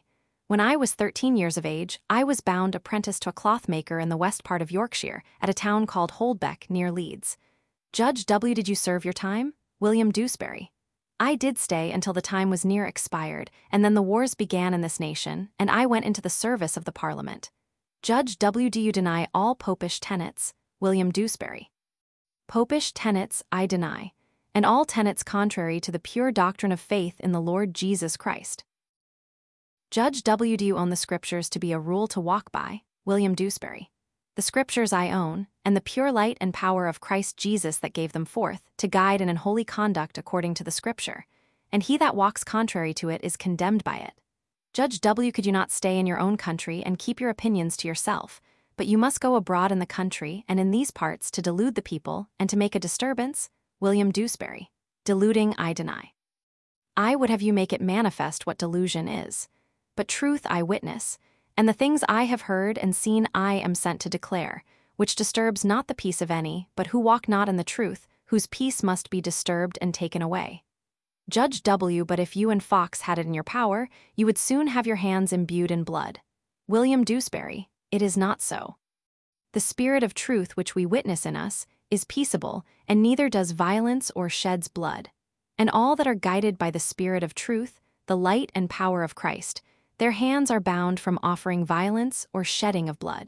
When I was thirteen years of age, I was bound apprentice to a clothmaker in the west part of Yorkshire, at a town called Holdbeck, near Leeds. Judge W. Did you serve your time? William Dewsbury. I did stay until the time was near expired, and then the wars began in this nation, and I went into the service of the Parliament. Judge W. Do you deny all popish tenets? William Dewsbury. Popish tenets I deny, and all tenets contrary to the pure doctrine of faith in the Lord Jesus Christ. Judge W. Do you own the Scriptures to be a rule to walk by? William Dewsbury. The Scriptures I own, and the pure light and power of Christ Jesus that gave them forth, to guide in an holy conduct according to the Scripture, and he that walks contrary to it is condemned by it. Judge W. Could you not stay in your own country and keep your opinions to yourself, but you must go abroad in the country and in these parts to delude the people and to make a disturbance? William Dewsbury. Deluding I deny. I would have you make it manifest what delusion is. But truth I witness, and the things I have heard and seen I am sent to declare, which disturbs not the peace of any, but who walk not in the truth, whose peace must be disturbed and taken away. Judge W. But if you and Fox had it in your power, you would soon have your hands imbued in blood. William Dewsbury. It is not so. The spirit of truth which we witness in us is peaceable, and neither does violence or sheds blood. And all that are guided by the spirit of truth, the light and power of Christ, their hands are bound from offering violence or shedding of blood.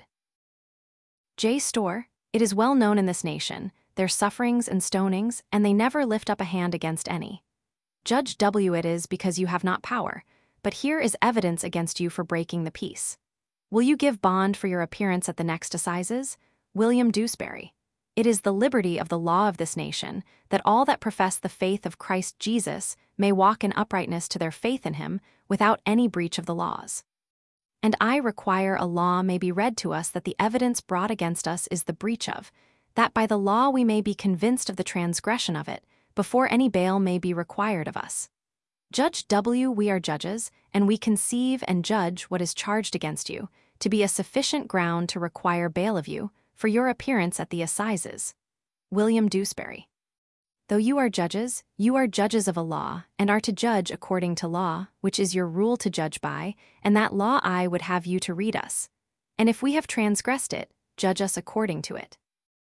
J. Storr. It is well known in this nation, their sufferings and stonings, and they never lift up a hand against any. Judge W. It is because you have not power, but here is evidence against you for breaking the peace. Will you give bond for your appearance at the next assizes? William Dewsbury. It is the liberty of the law of this nation, that all that profess the faith of Christ Jesus may walk in uprightness to their faith in him, without any breach of the laws. And I require a law may be read to us that the evidence brought against us is the breach of, that by the law we may be convinced of the transgression of it, before any bail may be required of us. Judge W. We are judges, and we conceive and judge what is charged against you, to be a sufficient ground to require bail of you, for your appearance at the assizes. William Dewsbury. Though you are judges, you are judges of a law, and are to judge according to law, which is your rule to judge by, and that law I would have you to read us. And if we have transgressed it, judge us according to it.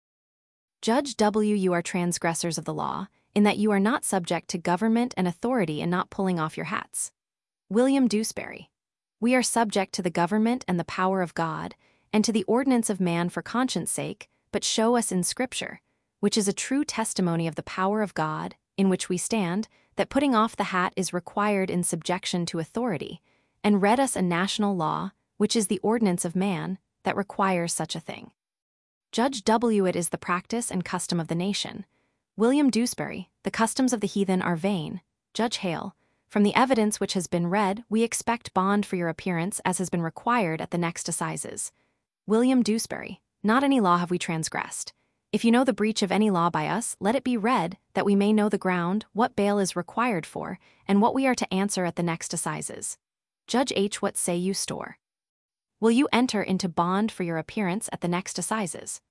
Judge W. You are transgressors of the law, in that you are not subject to government and authority and not pulling off your hats. William Dewsbury. We are subject to the government and the power of God, and to the ordinance of man for conscience sake, but show us in Scripture, which is a true testimony of the power of God, in which we stand, that putting off the hat is required in subjection to authority, and read us a national law, which is the ordinance of man, that requires such a thing. Judge W. It is the practice and custom of the nation. William Dewsbury. The customs of the heathen are vain. Judge Hale. From the evidence which has been read, we expect bond for your appearance as has been required at the next assizes. William Dewsbury. Not any law have we transgressed. If you know the breach of any law by us, let it be read, that we may know the ground, what bail is required for, and what we are to answer at the next assizes. Judge H. What say you, Storr? Will you enter into bond for your appearance at the next assizes?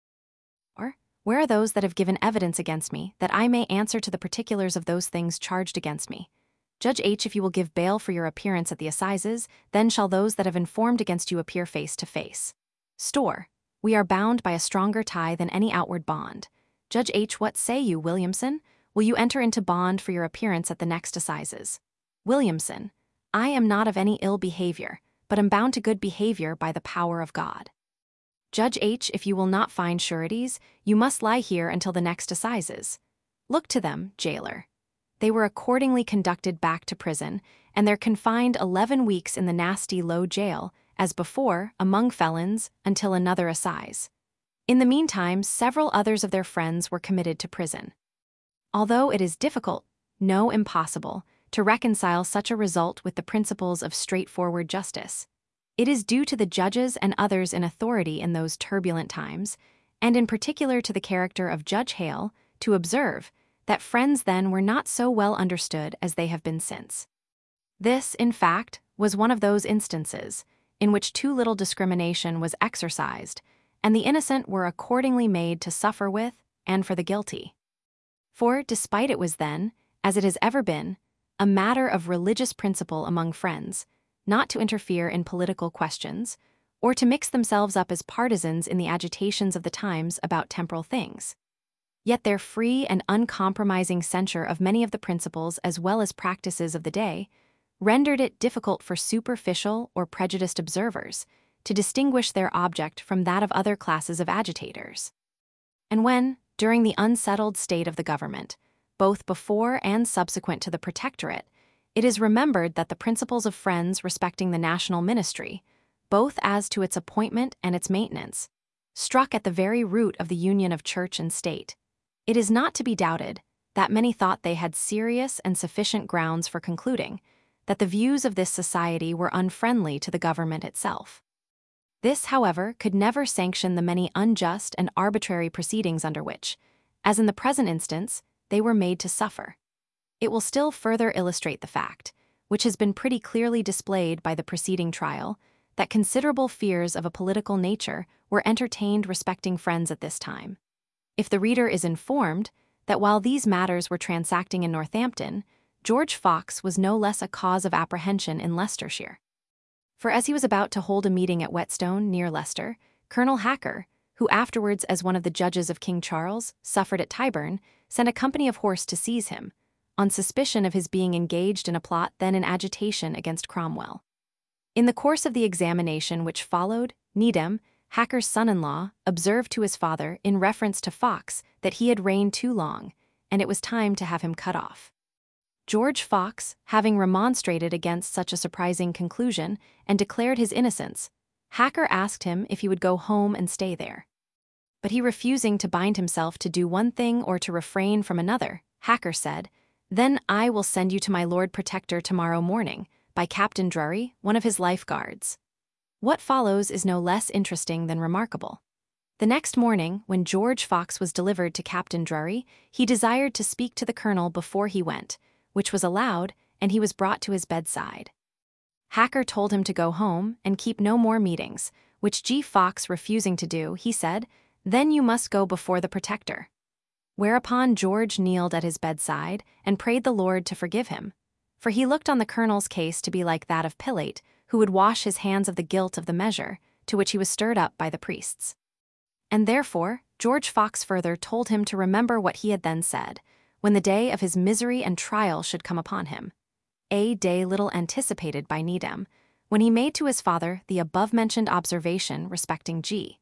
Or, where are those that have given evidence against me, that I may answer to the particulars of those things charged against me? Judge H. If you will give bail for your appearance at the assizes, then shall those that have informed against you appear face to face. Storr. We are bound by a stronger tie than any outward bond. Judge H. What say you, Williamson? Will you enter into bond for your appearance at the next assizes? Williamson. I am not of any ill behavior, but am bound to good behavior by the power of God. Judge H. If you will not find sureties, you must lie here until the next assizes. Look to them, jailer. They were accordingly conducted back to prison, and they're confined eleven weeks in the nasty low jail, as before, among felons, until another assize. In the meantime, several others of their friends were committed to prison. Although it is difficult, no impossible, to reconcile such a result with the principles of straightforward justice, it is due to the judges and others in authority in those turbulent times, and in particular to the character of Judge Hale, to observe that friends then were not so well understood as they have been since. This, in fact, was one of those instances in which too little discrimination was exercised, and the innocent were accordingly made to suffer with and for the guilty. For, despite it was then, as it has ever been, a matter of religious principle among friends, not to interfere in political questions, or to mix themselves up as partisans in the agitations of the times about temporal things. Yet their free and uncompromising censure of many of the principles as well as practices of the day rendered it difficult for superficial or prejudiced observers to distinguish their object from that of other classes of agitators. And when, during the unsettled state of the government, both before and subsequent to the Protectorate, it is remembered that the principles of Friends respecting the national ministry, both as to its appointment and its maintenance, struck at the very root of the union of church and state, it is not to be doubted that many thought they had serious and sufficient grounds for concluding that the views of this society were unfriendly to the government itself. This, however, could never sanction the many unjust and arbitrary proceedings under which, as in the present instance, they were made to suffer. It will still further illustrate the fact, which has been pretty clearly displayed by the preceding trial, that considerable fears of a political nature were entertained respecting Friends at this time. If the reader is informed that while these matters were transacting in Northampton, George Fox was no less a cause of apprehension in Leicestershire. For as he was about to hold a meeting at Whetstone, near Leicester, Colonel Hacker, who afterwards as one of the judges of King Charles suffered at Tyburn, sent a company of horse to seize him, on suspicion of his being engaged in a plot then in agitation against Cromwell. In the course of the examination which followed, Needham, Hacker's son-in-law, observed to his father in reference to Fox that he had reigned too long, and it was time to have him cut off. George Fox, having remonstrated against such a surprising conclusion and declared his innocence, Hacker asked him if he would go home and stay there. But he refusing to bind himself to do one thing or to refrain from another, Hacker said, "Then I will send you to my Lord Protector tomorrow morning, by Captain Drury, one of his life guards." What follows is no less interesting than remarkable. The next morning, when George Fox was delivered to Captain Drury, he desired to speak to the colonel before he went, which was allowed, and he was brought to his bedside. Hacker told him to go home and keep no more meetings, which G. Fox refusing to do, he said, "Then you must go before the Protector." Whereupon George kneeled at his bedside and prayed the Lord to forgive him, for he looked on the colonel's case to be like that of Pilate, who would wash his hands of the guilt of the measure, to which he was stirred up by the priests. And therefore, George Fox further told him to remember what he had then said, when the day of his misery and trial should come upon him, a day little anticipated by Needham, when he made to his father the above-mentioned observation respecting G.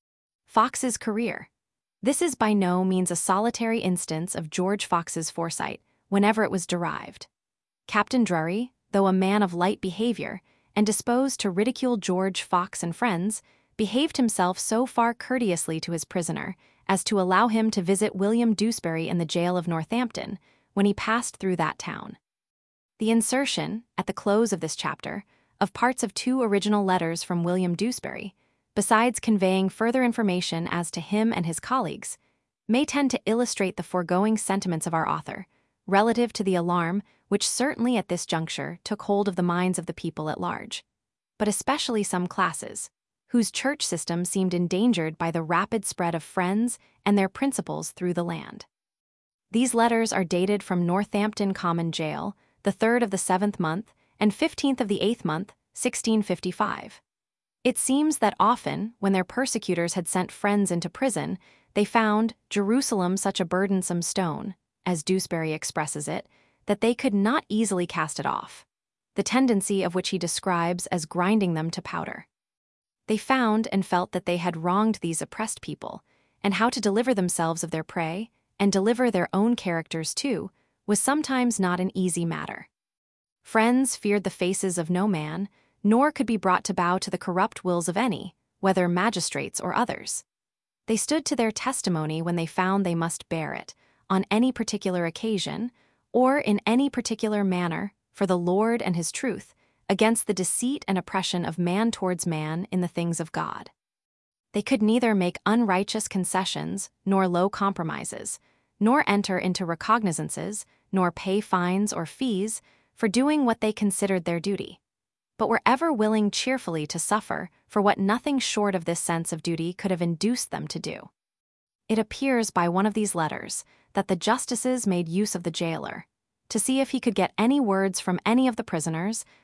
Fox's career. This is by no means a solitary instance of George Fox's foresight, whenever it was derived. Captain Drury, though a man of light behavior, and disposed to ridicule George Fox and friends, behaved himself so far courteously to his prisoner as to allow him to visit William Dewsbury in the jail of Northampton when he passed through that town. The insertion, at the close of this chapter, of parts of two original letters from William Dewsbury, besides conveying further information as to him and his colleagues, may tend to illustrate the foregoing sentiments of our author, relative to the alarm which certainly at this juncture took hold of the minds of the people at large, but especially some classes, whose church system seemed endangered by the rapid spread of Friends and their principles through the land. These letters are dated from Northampton Common Jail, the third of the seventh month, and fifteenth of the eighth month, sixteen fifty-five. It seems that often, when their persecutors had sent Friends into prison, they found Jerusalem such a burdensome stone, as Dewsbury expresses it, that they could not easily cast it off, the tendency of which he describes as grinding them to powder. They found and felt that they had wronged these oppressed people, and how to deliver themselves of their prey, and deliver their own characters too, was sometimes not an easy matter. Friends feared the faces of no man, nor could be brought to bow to the corrupt wills of any, whether magistrates or others. They stood to their testimony when they found they must bear it, on any particular occasion, or in any particular manner, for the Lord and his truth, against the deceit and oppression of man towards man in the things of God. They could neither make unrighteous concessions, nor low compromises, nor enter into recognizances, nor pay fines or fees, for doing what they considered their duty, but were ever willing cheerfully to suffer for what nothing short of this sense of duty could have induced them to do. It appears by one of these letters that the justices made use of the jailer, to see if he could get any words from any of the prisoners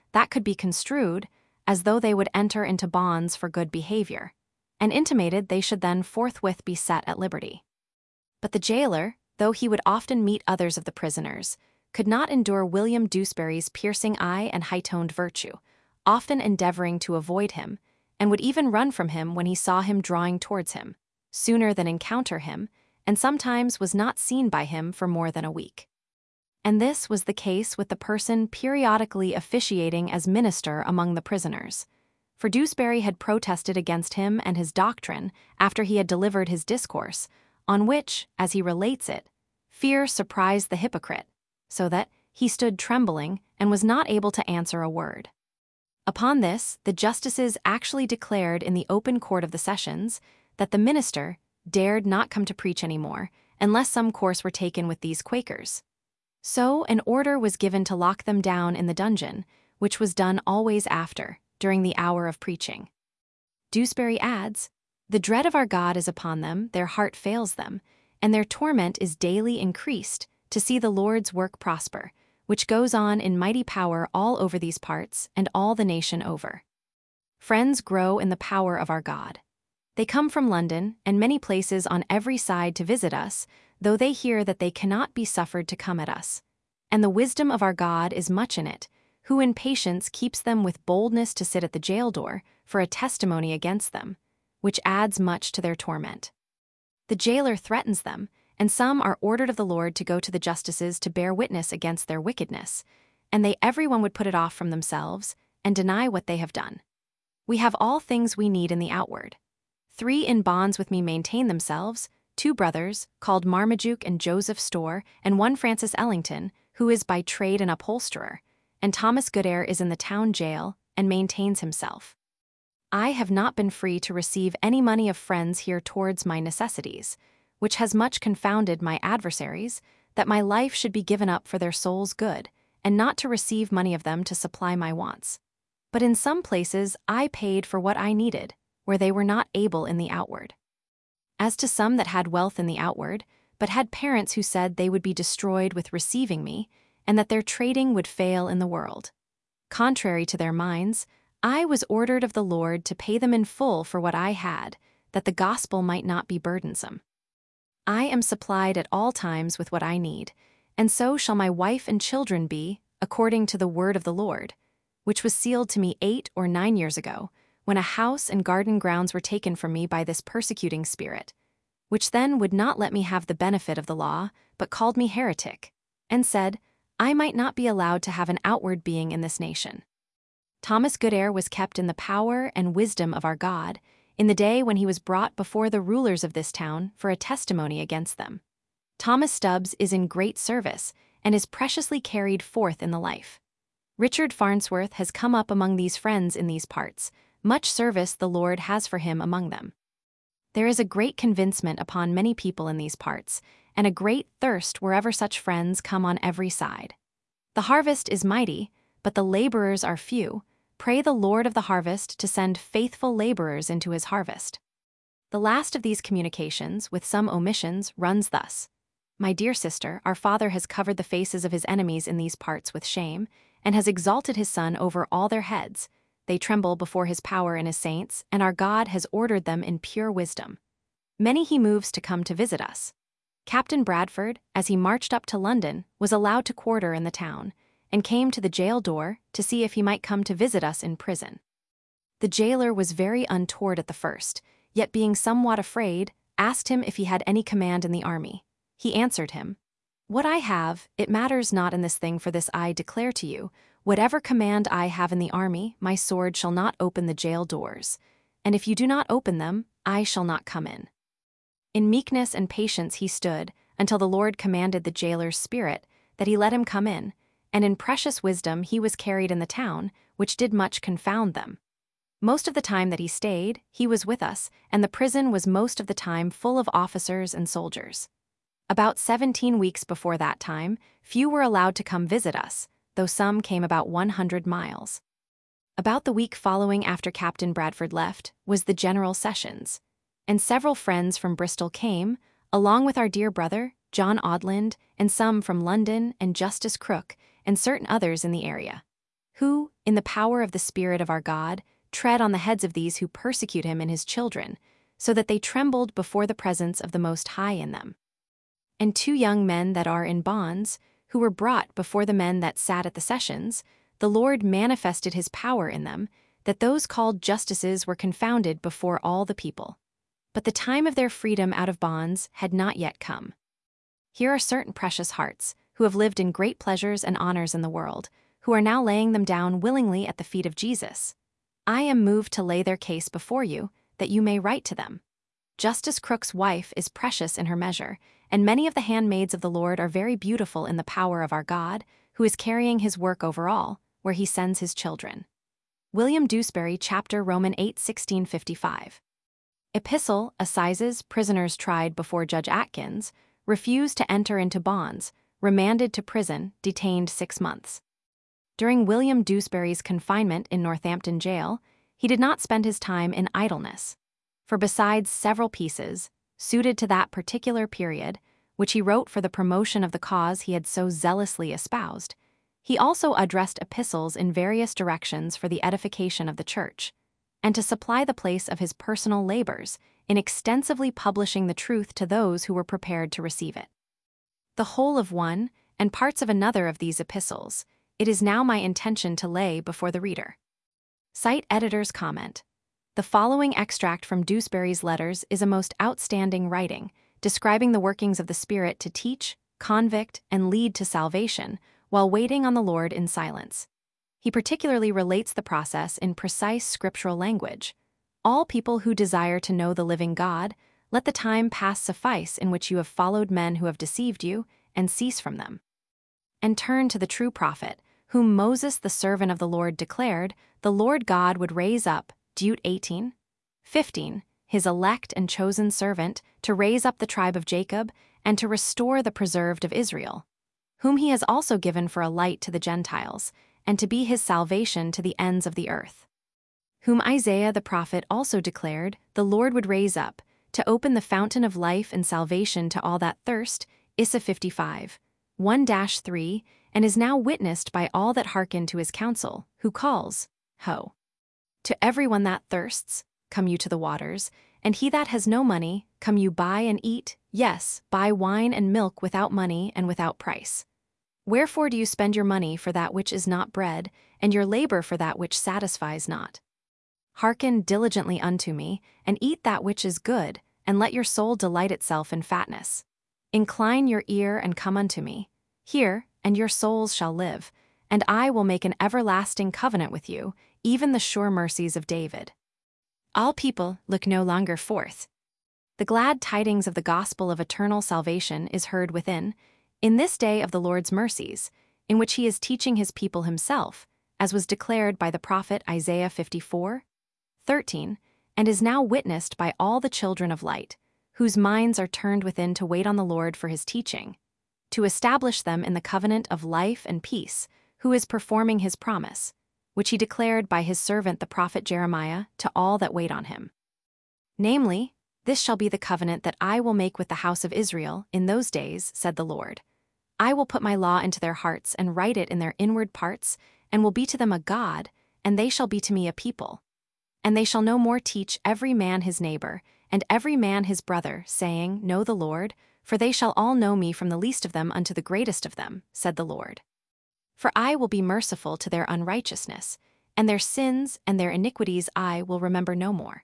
that could be construed as though they would enter into bonds for good behavior, and intimated they should then forthwith be set at liberty. But the jailer, though he would often meet others of the prisoners, could not endure William Dewsbury's piercing eye and high-toned virtue, often endeavoring to avoid him, and would even run from him when he saw him drawing towards him, sooner than encounter him, and sometimes was not seen by him for more than a week. And this was the case with the person periodically officiating as minister among the prisoners. For Dewsbury had protested against him and his doctrine after he had delivered his discourse, on which, as he relates it, fear surprised the hypocrite, so that he stood trembling and was not able to answer a word. Upon this, the justices actually declared in the open court of the sessions that the minister dared not come to preach any more unless some course were taken with these Quakers. So an order was given to lock them down in the dungeon, which was done always after, during the hour of preaching. Dewsbury adds, "The dread of our God is upon them, their heart fails them, and their torment is daily increased to see the Lord's work prosper, which goes on in mighty power all over these parts and all the nation over. Friends grow in the power of our God. They come from London and many places on every side to visit us, though they hear that they cannot be suffered to come at us. And the wisdom of our God is much in it, who in patience keeps them with boldness to sit at the jail door for a testimony against them, which adds much to their torment. The jailer threatens them, and some are ordered of the Lord to go to the justices to bear witness against their wickedness, and they everyone would put it off from themselves and deny what they have done. We have all things we need in the outward. Three in bonds with me maintain themselves, two brothers, called Marmaduke and Joseph Storr, and one Francis Ellington, who is by trade an upholsterer, and Thomas Goodare is in the town jail and maintains himself. I have not been free to receive any money of friends here towards my necessities, which has much confounded my adversaries, that my life should be given up for their souls' good, and not to receive money of them to supply my wants. But in some places I paid for what I needed, where they were not able in the outward. As to some that had wealth in the outward, but had parents who said they would be destroyed with receiving me, and that their trading would fail in the world. Contrary to their minds, I was ordered of the Lord to pay them in full for what I had, that the gospel might not be burdensome. I am supplied at all times with what I need, and so shall my wife and children be, according to the word of the Lord, which was sealed to me eight or nine years ago, when a house and garden grounds were taken from me by this persecuting spirit, which then would not let me have the benefit of the law, but called me heretic, and said, I might not be allowed to have an outward being in this nation. Thomas Goodare was kept in the power and wisdom of our God, in the day when he was brought before the rulers of this town for a testimony against them. Thomas Stubbs is in great service, and is preciously carried forth in the life. Richard Farnsworth has come up among these friends in these parts, much service the Lord has for him among them. There is a great convincement upon many people in these parts, and a great thirst wherever such friends come on every side. The harvest is mighty, but the laborers are few. Pray the Lord of the harvest to send faithful laborers into his harvest. The last of these communications, with some omissions, runs thus. My dear sister, our Father has covered the faces of his enemies in these parts with shame, and has exalted his Son over all their heads. They tremble before his power and his saints, and our God has ordered them in pure wisdom. Many he moves to come to visit us. Captain Bradford, as he marched up to London, was allowed to quarter in the town, and came to the jail door to see if he might come to visit us in prison. The jailer was very untoward at the first, yet being somewhat afraid, asked him if he had any command in the army. He answered him, What I have, it matters not in this thing, for this I declare to you, whatever command I have in the army, my sword shall not open the jail doors, and if you do not open them, I shall not come in. In meekness and patience he stood, until the Lord commanded the jailer's spirit that he let him come in, and in precious wisdom he was carried in the town, which did much confound them. Most of the time that he stayed, he was with us, and the prison was most of the time full of officers and soldiers. About seventeen weeks before that time, few were allowed to come visit us, though some came about one hundred miles. About the week following after Captain Bradford left was the general sessions, and several friends from Bristol came, along with our dear brother, John Audland, and some from London and Justice Crook, and certain others in the area, who, in the power of the Spirit of our God, tread on the heads of these who persecute him and his children, so that they trembled before the presence of the Most High in them. And two young men that are in bonds, who were brought before the men that sat at the sessions, the Lord manifested his power in them, that those called justices were confounded before all the people. But the time of their freedom out of bonds had not yet come. Here are certain precious hearts, who have lived in great pleasures and honors in the world, who are now laying them down willingly at the feet of Jesus. I am moved to lay their case before you, that you may write to them. Justice Crook's wife is precious in her measure, and many of the handmaids of the Lord are very beautiful in the power of our God, who is carrying his work over all, where he sends his children. William Dewsbury, chapter Romans eight sixteen fifty-five. Epistle, Assizes, prisoners tried before Judge Atkins, refused to enter into bonds, remanded to prison, detained six months. During William Dewsbury's confinement in Northampton Jail, he did not spend his time in idleness, for besides several pieces, suited to that particular period, which he wrote for the promotion of the cause he had so zealously espoused, he also addressed epistles in various directions for the edification of the church, and to supply the place of his personal labors in extensively publishing the truth to those who were prepared to receive it. The whole of one, and parts of another of these epistles, it is now my intention to lay before the reader. Cite editor's comment. The following extract from Dewsbury's letters is a most outstanding writing, describing the workings of the Spirit to teach, convict, and lead to salvation, while waiting on the Lord in silence. He particularly relates the process in precise scriptural language. All people who desire to know the living God, let the time past suffice in which you have followed men who have deceived you, and cease from them. And turn to the true prophet, whom Moses the servant of the Lord declared, the Lord God would raise up, Deuteronomy eighteen fifteen, his elect and chosen servant, to raise up the tribe of Jacob, and to restore the preserved of Israel, whom he has also given for a light to the Gentiles, and to be his salvation to the ends of the earth. Whom Isaiah the prophet also declared, the Lord would raise up, to open the fountain of life and salvation to all that thirst, Isaiah fifty-five, one to three, and is now witnessed by all that hearken to his counsel, who calls, Ho! To every one that thirsts, come you to the waters, and he that has no money, come you buy and eat, yes, buy wine and milk without money and without price. Wherefore do you spend your money for that which is not bread, and your labor for that which satisfies not? Hearken diligently unto me, and eat that which is good, and let your soul delight itself in fatness. Incline your ear and come unto me. Hear, and your souls shall live, and I will make an everlasting covenant with you, even the sure mercies of David. All people look no longer forth. The glad tidings of the gospel of eternal salvation is heard within, in this day of the Lord's mercies, in which he is teaching his people himself, as was declared by the prophet Isaiah fifty-four thirteen, and is now witnessed by all the children of light, whose minds are turned within to wait on the Lord for his teaching, to establish them in the covenant of life and peace, who is performing his promise, which he declared by his servant the prophet Jeremiah to all that wait on him. Namely, this shall be the covenant that I will make with the house of Israel in those days, said the Lord. I will put my law into their hearts and write it in their inward parts, and will be to them a God, and they shall be to me a people. And they shall no more teach every man his neighbor, and every man his brother, saying, Know the Lord, for they shall all know me from the least of them unto the greatest of them, said the Lord. For I will be merciful to their unrighteousness, and their sins and their iniquities I will remember no more.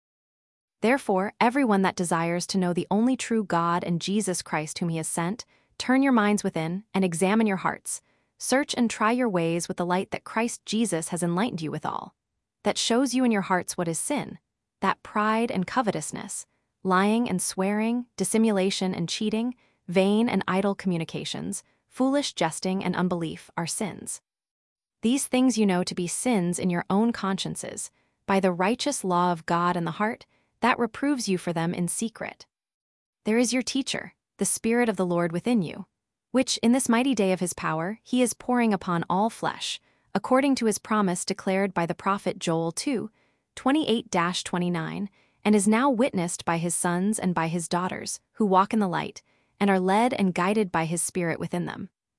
Therefore, everyone that desires to know the only true God and Jesus Christ whom he has sent, turn your minds within, and examine your hearts. Search and try your ways with the light that Christ Jesus has enlightened you withal, that shows you in your hearts what is sin, that pride and covetousness, lying and swearing, dissimulation and cheating, vain and idle communications, foolish jesting and unbelief are sins. These things you know to be sins in your own consciences, by the righteous law of God in the heart, that reproves you for them in secret. There is your teacher, the Spirit of the Lord within you, which in this mighty day of his power he is pouring upon all flesh, according to his promise declared by the prophet Joel two twenty-eight to twenty-nine, and is now witnessed by his sons and by his daughters, who walk in the light, and are led and guided by his Spirit within them.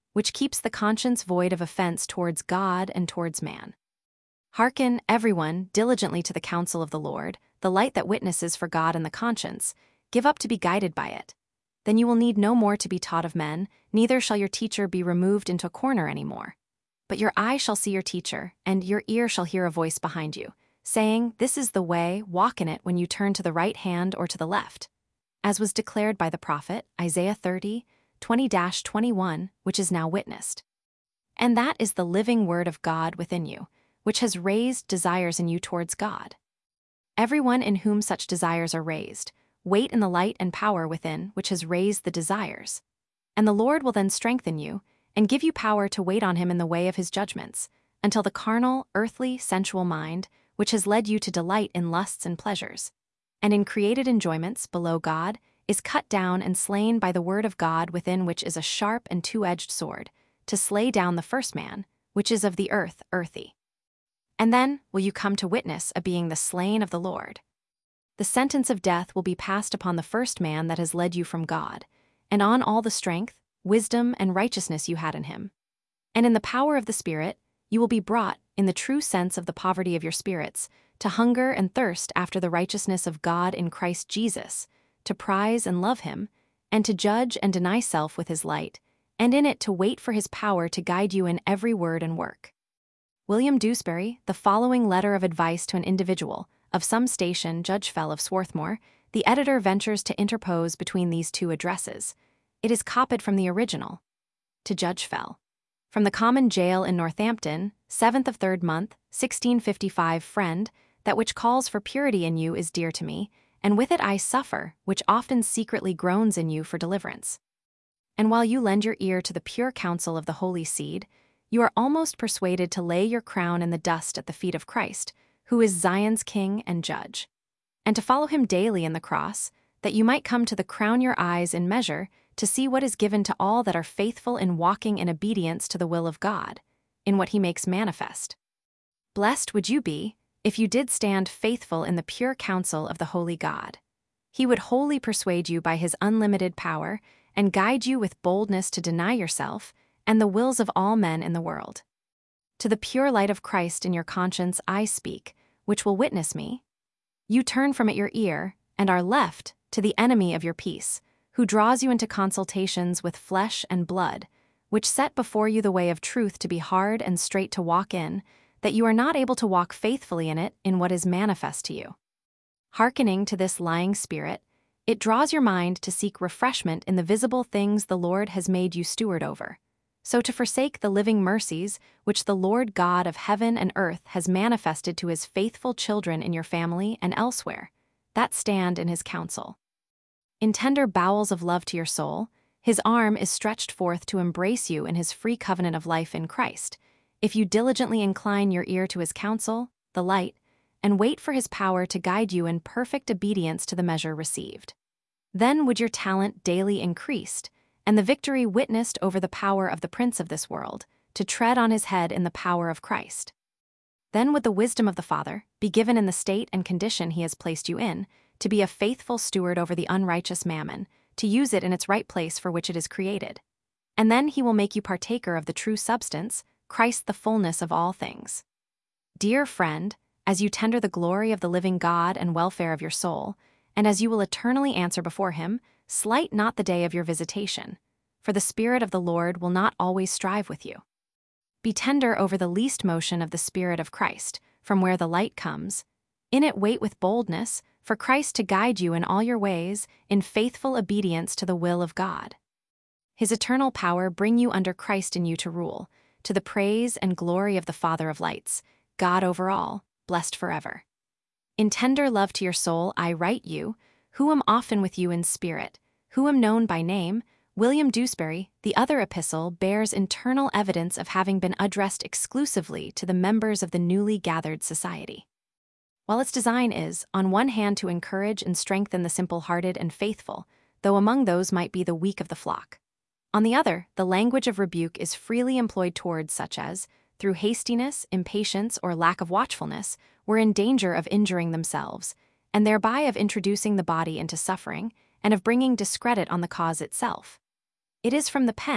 which keeps the conscience void of offense towards God and towards man. Hearken, everyone, diligently to the counsel of the Lord, the light that witnesses for God and the conscience. Give up to be guided by it. Then you will need no more to be taught of men, neither shall your teacher be removed into a corner any more. But your eye shall see your teacher, and your ear shall hear a voice behind you, saying, This is the way, walk in it when you turn to the right hand or to the left. As was declared by the prophet, Isaiah thirty, twenty to twenty-one, which is now witnessed. And that is the living word of God within you, which has raised desires in you towards God. Everyone in whom such desires are raised, wait in the light and power within which has raised the desires. And the Lord will then strengthen you, and give you power to wait on him in the way of his judgments, until the carnal, earthly, sensual mind, which has led you to delight in lusts and pleasures, and in created enjoyments below God, is cut down and slain by the word of God within which is a sharp and two-edged sword, to slay down the first man, which is of the earth, earthy. And then will you come to witness a being the slain of the Lord. The sentence of death will be passed upon the first man that has led you from God, and on all the strength, wisdom, and righteousness you had in him. And in the power of the Spirit, you will be brought, in the true sense of the poverty of your spirits, to hunger and thirst after the righteousness of God in Christ Jesus, to prize and love him, and to judge and deny self with his light, and in it to wait for his power to guide you in every word and work. William Dewsbury, the following letter of advice to an individual, of some station, Judge Fell of Swarthmore, the editor ventures to interpose between these two addresses. It is copied from the original. To Judge Fell. From the common jail in Northampton, seventh of third month, sixteen fifty-five, friend, that which calls for purity in you is dear to me, and with it I suffer, which often secretly groans in you for deliverance. And while you lend your ear to the pure counsel of the holy seed, you are almost persuaded to lay your crown in the dust at the feet of Christ, who is Zion's King and Judge, and to follow him daily in the cross, that you might come to the crown your eyes in measure to see what is given to all that are faithful in walking in obedience to the will of God, in what he makes manifest. Blessed would you be, if you did stand faithful in the pure counsel of the holy God. He would wholly persuade you by his unlimited power, and guide you with boldness to deny yourself, and the wills of all men in the world. To the pure light of Christ in your conscience I speak, which will witness me. You turn from it your ear, and are left to the enemy of your peace, who draws you into consultations with flesh and blood, which set before you the way of truth to be hard and straight to walk in, that you are not able to walk faithfully in it in what is manifest to you. Hearkening to this lying spirit, it draws your mind to seek refreshment in the visible things the Lord has made you steward over. So to forsake the living mercies which the Lord God of heaven and earth has manifested to his faithful children in your family and elsewhere, that stand in his counsel. In tender bowels of love to your soul, his arm is stretched forth to embrace you in his free covenant of life in Christ, if you diligently incline your ear to his counsel, the light, and wait for his power to guide you in perfect obedience to the measure received. Then would your talent daily increased, and the victory witnessed over the power of the prince of this world, to tread on his head in the power of Christ. Then would the wisdom of the Father be given in the state and condition he has placed you in, to be a faithful steward over the unrighteous mammon, to use it in its right place for which it is created. And then he will make you partaker of the true substance, Christ the fullness of all things. Dear friend, as you tender the glory of the living God and welfare of your soul, and as you will eternally answer before him, slight not the day of your visitation, for the Spirit of the Lord will not always strive with you. Be tender over the least motion of the Spirit of Christ, from where the light comes. In it wait with boldness, for Christ to guide you in all your ways, in faithful obedience to the will of God. His eternal power bring you under Christ in you to rule, to the praise and glory of the Father of lights, God over all, blessed forever. In tender love to your soul I write you, who am often with you in spirit, who am known by name, William Dewsbury. The other epistle bears internal evidence of having been addressed exclusively to the members of the newly gathered society. While its design is, on one hand, to encourage and strengthen the simple-hearted and faithful, though among those might be the weak of the flock. On the other, the language of rebuke is freely employed towards such as, through hastiness, impatience, or lack of watchfulness, were in danger of injuring themselves, and thereby of introducing the body into suffering, and of bringing discredit on the cause itself. It is from the pen,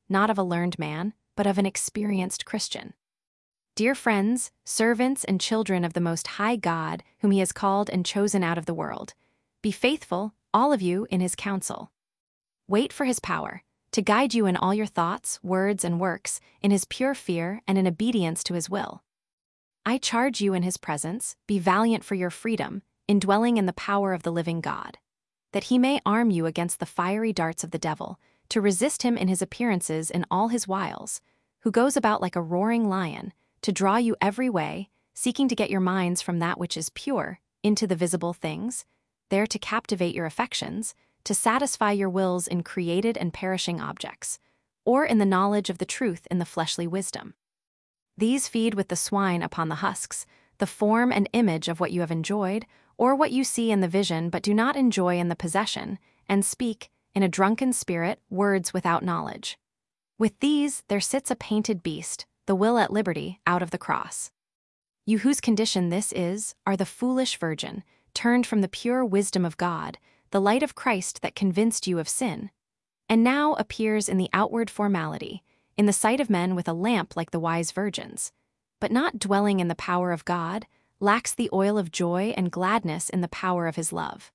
not of a learned man, but of an experienced Christian. Dear friends, servants, and children of the Most High God, whom He has called and chosen out of the world, be faithful, all of you, in His counsel. Wait for His power, to guide you in all your thoughts, words, and works, in His pure fear and in obedience to His will. I charge you in His presence, be valiant for your freedom, indwelling in the power of the living God, that He may arm you against the fiery darts of the devil, to resist him in his appearances in all his wiles, who goes about like a roaring lion, to draw you every way, seeking to get your minds from that which is pure into the visible things, there to captivate your affections, to satisfy your wills in created and perishing objects, or in the knowledge of the truth in the fleshly wisdom. These feed with the swine upon the husks, the form and image of what you have enjoyed, or what you see in the vision but do not enjoy in the possession, and speak, in a drunken spirit, words without knowledge. With these there sits a painted beast, the will at liberty, out of the cross. You whose condition this is, are the foolish virgin, turned from the pure wisdom of God, the light of Christ that convinced you of sin, and now appears in the outward formality, in the sight of men with a lamp like the wise virgins, but not dwelling in the power of God, lacks the oil of joy and gladness in the power of His love.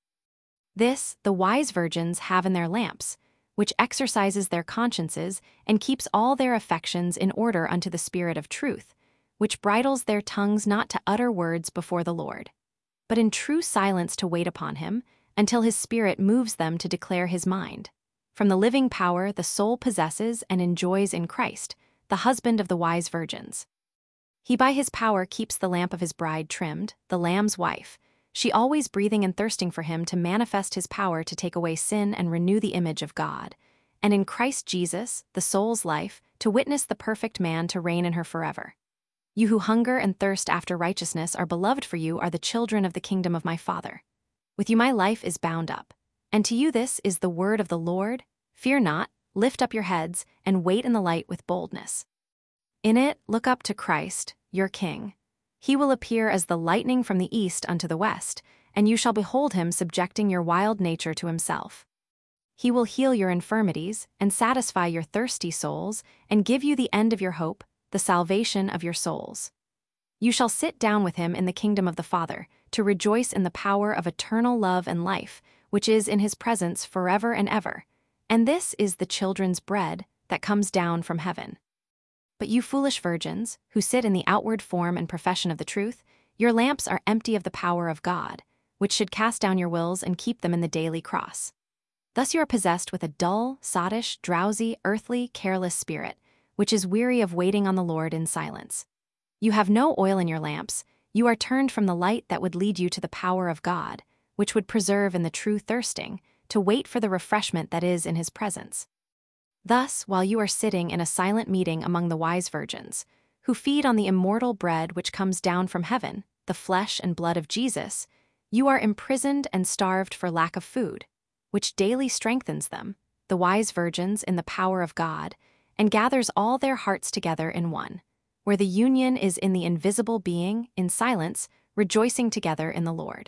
This the wise virgins have in their lamps, which exercises their consciences and keeps all their affections in order unto the Spirit of truth, which bridles their tongues not to utter words before the Lord, but in true silence to wait upon Him, until His Spirit moves them to declare His mind. From the living power the soul possesses and enjoys in Christ, the husband of the wise virgins. He by His power keeps the lamp of His bride trimmed, the Lamb's wife, she always breathing and thirsting for Him to manifest His power to take away sin and renew the image of God, and in Christ Jesus, the soul's life, to witness the perfect man to reign in her forever. You who hunger and thirst after righteousness are beloved, for you are the children of the kingdom of my Father. With you my life is bound up, and to you this is the word of the Lord. Fear not, lift up your heads, and wait in the light with boldness. In it look up to Christ, your King. He will appear as the lightning from the east unto the west, and you shall behold Him subjecting your wild nature to Himself. He will heal your infirmities, and satisfy your thirsty souls, and give you the end of your hope, the salvation of your souls. You shall sit down with Him in the kingdom of the Father, to rejoice in the power of eternal love and life, which is in His presence forever and ever. And this is the children's bread that comes down from heaven. But you foolish virgins, who sit in the outward form and profession of the truth, your lamps are empty of the power of God, which should cast down your wills and keep them in the daily cross. Thus you are possessed with a dull, sottish, drowsy, earthly, careless spirit, which is weary of waiting on the Lord in silence. You have no oil in your lamps, you are turned from the light that would lead you to the power of God, which would preserve in the true thirsting, to wait for the refreshment that is in His presence. Thus, while you are sitting in a silent meeting among the wise virgins, who feed on the immortal bread which comes down from heaven, the flesh and blood of Jesus, you are imprisoned and starved for lack of food, which daily strengthens them, the wise virgins, in the power of God, and gathers all their hearts together in one, where the union is in the invisible being, in silence, rejoicing together in the Lord.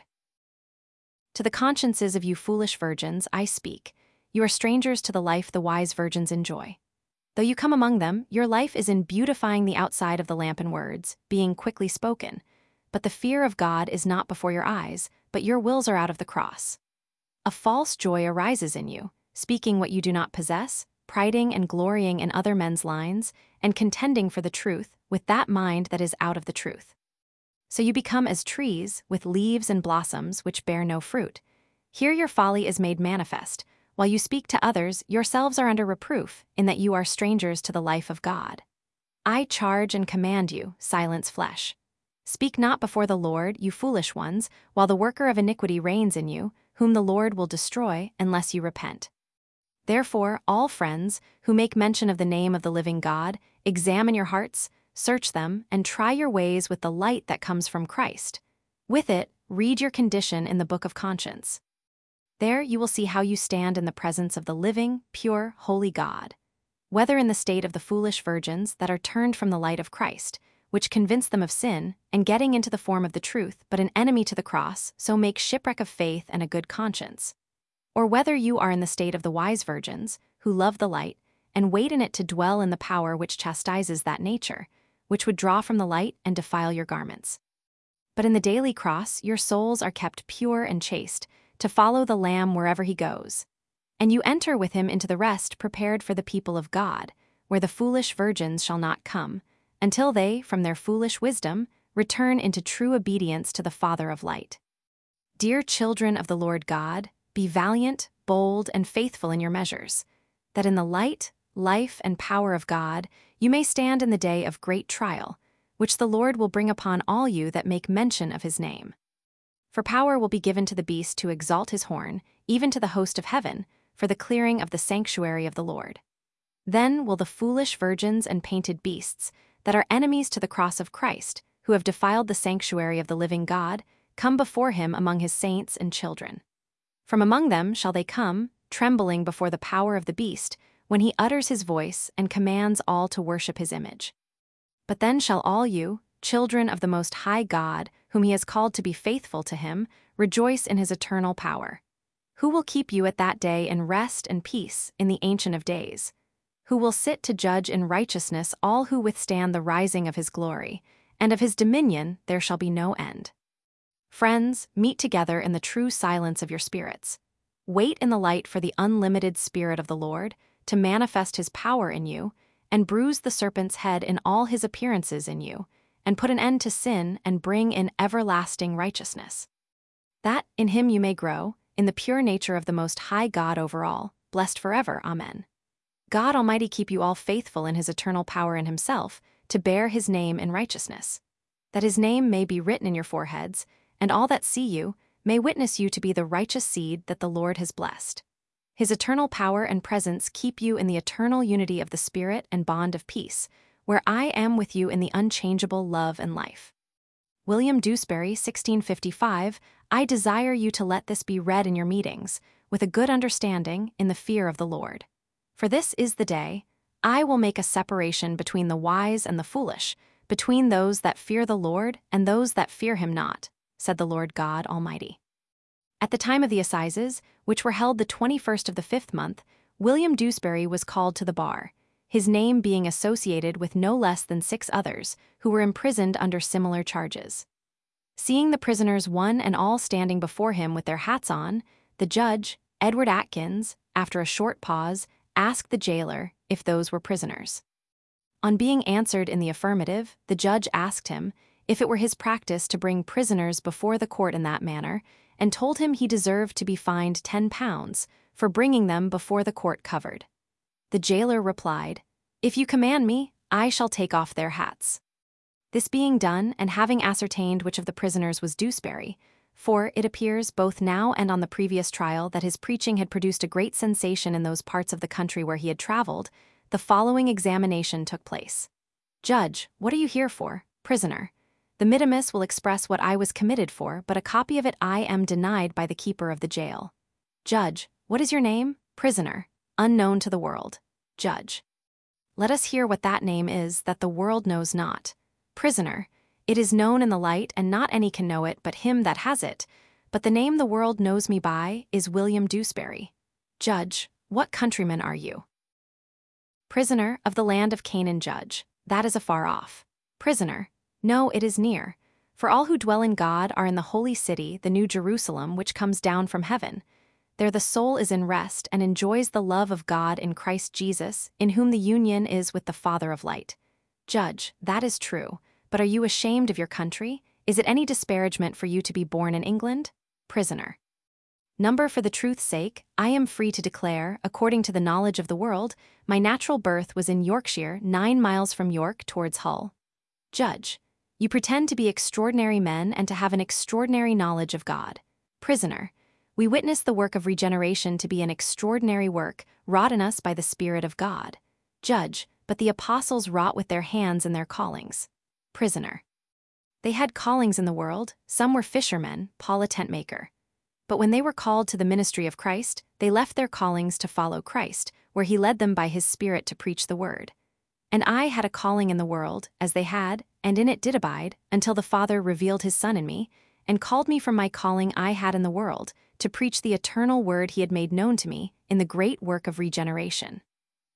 To the consciences of you foolish virgins I speak. You are strangers to the life the wise virgins enjoy. Though you come among them, your life is in beautifying the outside of the lamp in words, being quickly spoken. But the fear of God is not before your eyes, but your wills are out of the cross. A false joy arises in you, speaking what you do not possess, priding and glorying in other men's lines, and contending for the truth with that mind that is out of the truth. So you become as trees, with leaves and blossoms, which bear no fruit. Here your folly is made manifest. While you speak to others, yourselves are under reproof, in that you are strangers to the life of God. I charge and command you, silence flesh. Speak not before the Lord, you foolish ones, while the worker of iniquity reigns in you, whom the Lord will destroy unless you repent. Therefore, all friends, who make mention of the name of the living God, examine your hearts, search them, and try your ways with the light that comes from Christ. With it, read your condition in the book of conscience. There you will see how you stand in the presence of the living, pure, holy God, whether in the state of the foolish virgins that are turned from the light of Christ, which convince them of sin, and getting into the form of the truth, but an enemy to the cross, so make shipwreck of faith and a good conscience. Or whether you are in the state of the wise virgins, who love the light, and wait in it to dwell in the power which chastises that nature, which would draw from the light and defile your garments. But in the daily cross your souls are kept pure and chaste, to follow the Lamb wherever he goes. And you enter with him into the rest prepared for the people of God, where the foolish virgins shall not come, until they, from their foolish wisdom, return into true obedience to the Father of light. Dear children of the Lord God, be valiant, bold, and faithful in your measures, that in the light, life, and power of God you may stand in the day of great trial, which the Lord will bring upon all you that make mention of his name. For power will be given to the beast to exalt his horn, even to the host of heaven, for the clearing of the sanctuary of the Lord. Then will the foolish virgins and painted beasts, that are enemies to the cross of Christ, who have defiled the sanctuary of the living God, come before him among his saints and children. From among them shall they come, trembling before the power of the beast, when he utters his voice and commands all to worship his image. But then shall all you, children of the Most High God, whom he has called to be faithful to him, rejoice in his eternal power. Who will keep you at that day in rest and peace in the Ancient of Days? Who will sit to judge in righteousness all who withstand the rising of his glory, and of his dominion there shall be no end. Friends, meet together in the true silence of your spirits. Wait in the light for the unlimited Spirit of the Lord, to manifest his power in you, and bruise the serpent's head in all his appearances in you, and put an end to sin and bring in everlasting righteousness. That in him you may grow, in the pure nature of the Most High God over all, blessed forever. Amen. God Almighty keep you all faithful in his eternal power in himself, to bear his name in righteousness, that his name may be written in your foreheads, and all that see you may witness you to be the righteous seed that the Lord has blessed. His eternal power and presence keep you in the eternal unity of the Spirit and bond of peace, where I am with you in the unchangeable love and life. William Dewsbury, sixteen fifty-five, I desire you to let this be read in your meetings, with a good understanding, in the fear of the Lord. For this is the day, I will make a separation between the wise and the foolish, between those that fear the Lord and those that fear him not, said the Lord God Almighty. At the time of the assizes, which were held the twenty-first of the fifth month, William Dewsbury was called to the bar, his name being associated with no less than six others who were imprisoned under similar charges. Seeing the prisoners one and all standing before him with their hats on, the judge, Edward Atkins, after a short pause, asked the jailer if those were prisoners. On being answered in the affirmative, the judge asked him if it were his practice to bring prisoners before the court in that manner, and told him he deserved to be fined ten pounds for bringing them before the court covered. The jailer replied, "If you command me, I shall take off their hats." This being done, and having ascertained which of the prisoners was Dewsbury, for it appears both now and on the previous trial that his preaching had produced a great sensation in those parts of the country where he had traveled, the following examination took place. "Judge, what are you here for?" Prisoner: "The mittimus will express what I was committed for, but a copy of it I am denied by the keeper of the jail." Judge: "What is your name?" Prisoner: "Unknown to the world." Judge: "Let us hear what that name is that the world knows not." Prisoner: "It is known in the light, and not any can know it but him that has it, but the name the world knows me by is William Dewsbury." Judge: "What countryman are you?" Prisoner: "Of the land of Canaan." Judge: "That is afar off." Prisoner: "No, it is near. For all who dwell in God are in the holy city, the new Jerusalem, which comes down from heaven. There the soul is in rest and enjoys the love of God in Christ Jesus, in whom the union is with the Father of light." Judge: "That is true. But are you ashamed of your country? Is it any disparagement for you to be born in England?" Prisoner: "Number, for the truth's sake, I am free to declare, according to the knowledge of the world, my natural birth was in Yorkshire, nine miles from York towards Hull." Judge: "You pretend to be extraordinary men and to have an extraordinary knowledge of God." Prisoner: "We witness the work of regeneration to be an extraordinary work, wrought in us by the Spirit of God." Judge: "But the apostles wrought with their hands in their callings." Prisoner: "They had callings in the world, some were fishermen, Paul a tent maker. But when they were called to the ministry of Christ, they left their callings to follow Christ, where he led them by his Spirit to preach the word. And I had a calling in the world, as they had, and in it did abide, until the Father revealed his Son in me, and called me from my calling I had in the world, to preach the eternal word he had made known to me, in the great work of regeneration."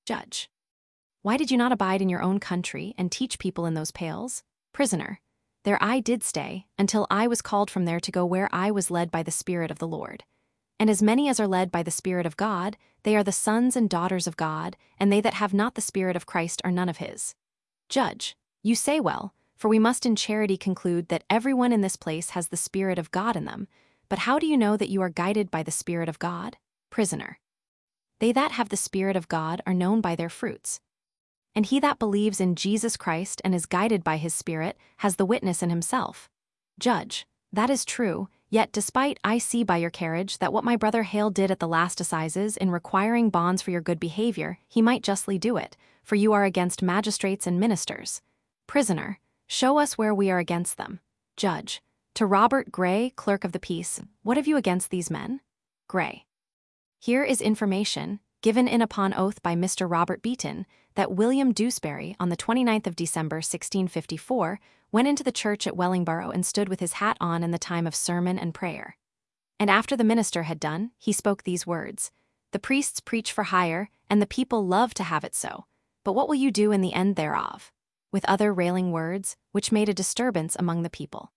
Judge: Why did you not abide in your own country and teach people in those pales? Prisoner: There I did stay, until I was called from there to go where I was led by the Spirit of the Lord. And as many as are led by the Spirit of God, they are the sons and daughters of God, and they that have not the Spirit of Christ are none of his. Judge: You say well, for we must in charity conclude that everyone in this place has the Spirit of God in them. But how do you know that you are guided by the Spirit of God? Prisoner: They that have the Spirit of God are known by their fruits. And he that believes in Jesus Christ and is guided by his Spirit has the witness in himself. Judge: That is true, yet despite I see by your carriage that what my brother Hale did at the last assizes in requiring bonds for your good behavior, he might justly do it, for you are against magistrates and ministers. Prisoner: Show us where we are against them. Judge: To Robert Gray, clerk of the peace, what have you against these men? Gray: Here is information, given in upon oath by Mister Robert Beaton, that William Dewsbury, on the twenty-ninth of December, sixteen fifty-four, went into the church at Wellingborough and stood with his hat on in the time of sermon and prayer. And after the minister had done, he spoke these words: The priests preach for hire, and the people love to have it so. But what will you do in the end thereof? With other railing words, which made a disturbance among the people.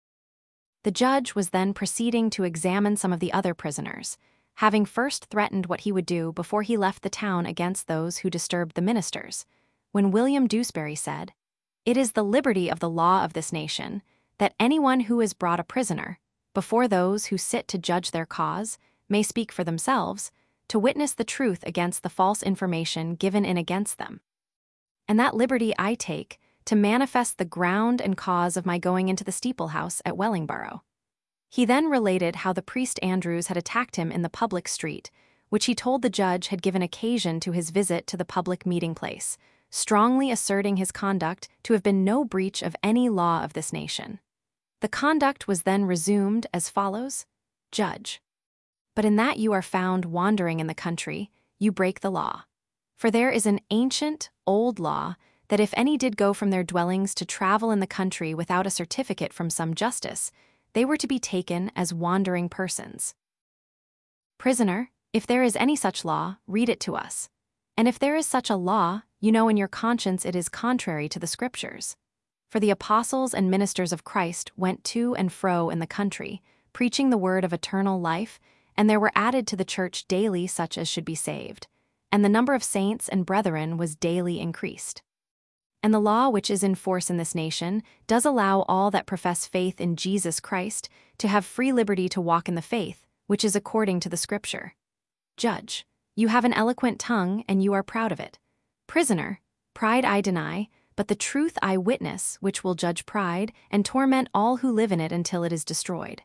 The judge was then proceeding to examine some of the other prisoners, having first threatened what he would do before he left the town against those who disturbed the ministers, when William Dewsbury said, It is the liberty of the law of this nation, that anyone who is brought a prisoner, before those who sit to judge their cause, may speak for themselves, to witness the truth against the false information given in against them. And that liberty I take, to manifest the ground and cause of my going into the steeple-house at Wellingborough. He then related how the priest Andrews had attacked him in the public street, which he told the judge had given occasion to his visit to the public meeting place, strongly asserting his conduct to have been no breach of any law of this nation. The conduct was then resumed as follows: Judge: But in that you are found wandering in the country, you break the law. For there is an ancient, old law, that if any did go from their dwellings to travel in the country without a certificate from some justice, they were to be taken as wandering persons. Prisoner: If there is any such law, read it to us. And if there is such a law, you know in your conscience it is contrary to the Scriptures. For the apostles and ministers of Christ went to and fro in the country, preaching the word of eternal life, and there were added to the church daily such as should be saved. And the number of saints and brethren was daily increased. And the law which is in force in this nation does allow all that profess faith in Jesus Christ to have free liberty to walk in the faith, which is according to the Scripture. Judge: You have an eloquent tongue, and you are proud of it. Prisoner: Pride I deny, but the truth I witness, which will judge pride, and torment all who live in it until it is destroyed.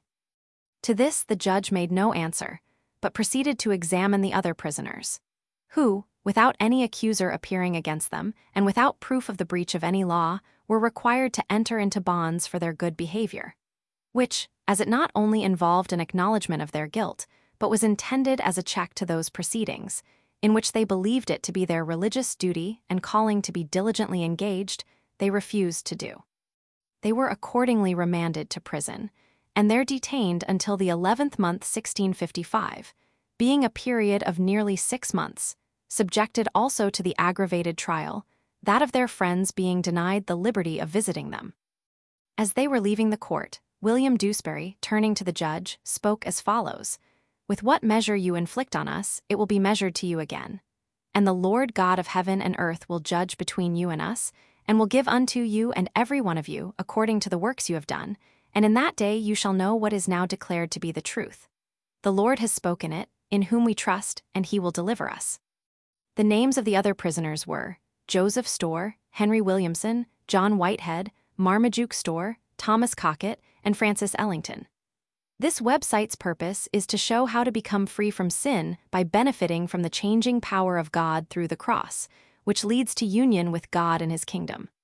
To this the judge made no answer, but proceeded to examine the other prisoners, who, without any accuser appearing against them, and without proof of the breach of any law, were required to enter into bonds for their good behavior, which, as it not only involved an acknowledgment of their guilt, but was intended as a check to those proceedings, in which they believed it to be their religious duty and calling to be diligently engaged, they refused to do. They were accordingly remanded to prison, and there detained until the eleventh month sixteen fifty-five, being a period of nearly six months, subjected also to the aggravated trial, that of their friends being denied the liberty of visiting them. As they were leaving the court, William Dewsbury, turning to the judge, spoke as follows: With what measure you inflict on us, it will be measured to you again. And the Lord God of heaven and earth will judge between you and us, and will give unto you and every one of you according to the works you have done, and in that day you shall know what is now declared to be the truth. The Lord has spoken it, in whom we trust, and he will deliver us. The names of the other prisoners were Joseph Storr, Henry Williamson, John Whitehead, Marmaduke Storr, Thomas Cockett, and Francis Ellington. This website's purpose is to show how to become free from sin by benefiting from the changing power of God through the cross, which leads to union with God and his kingdom.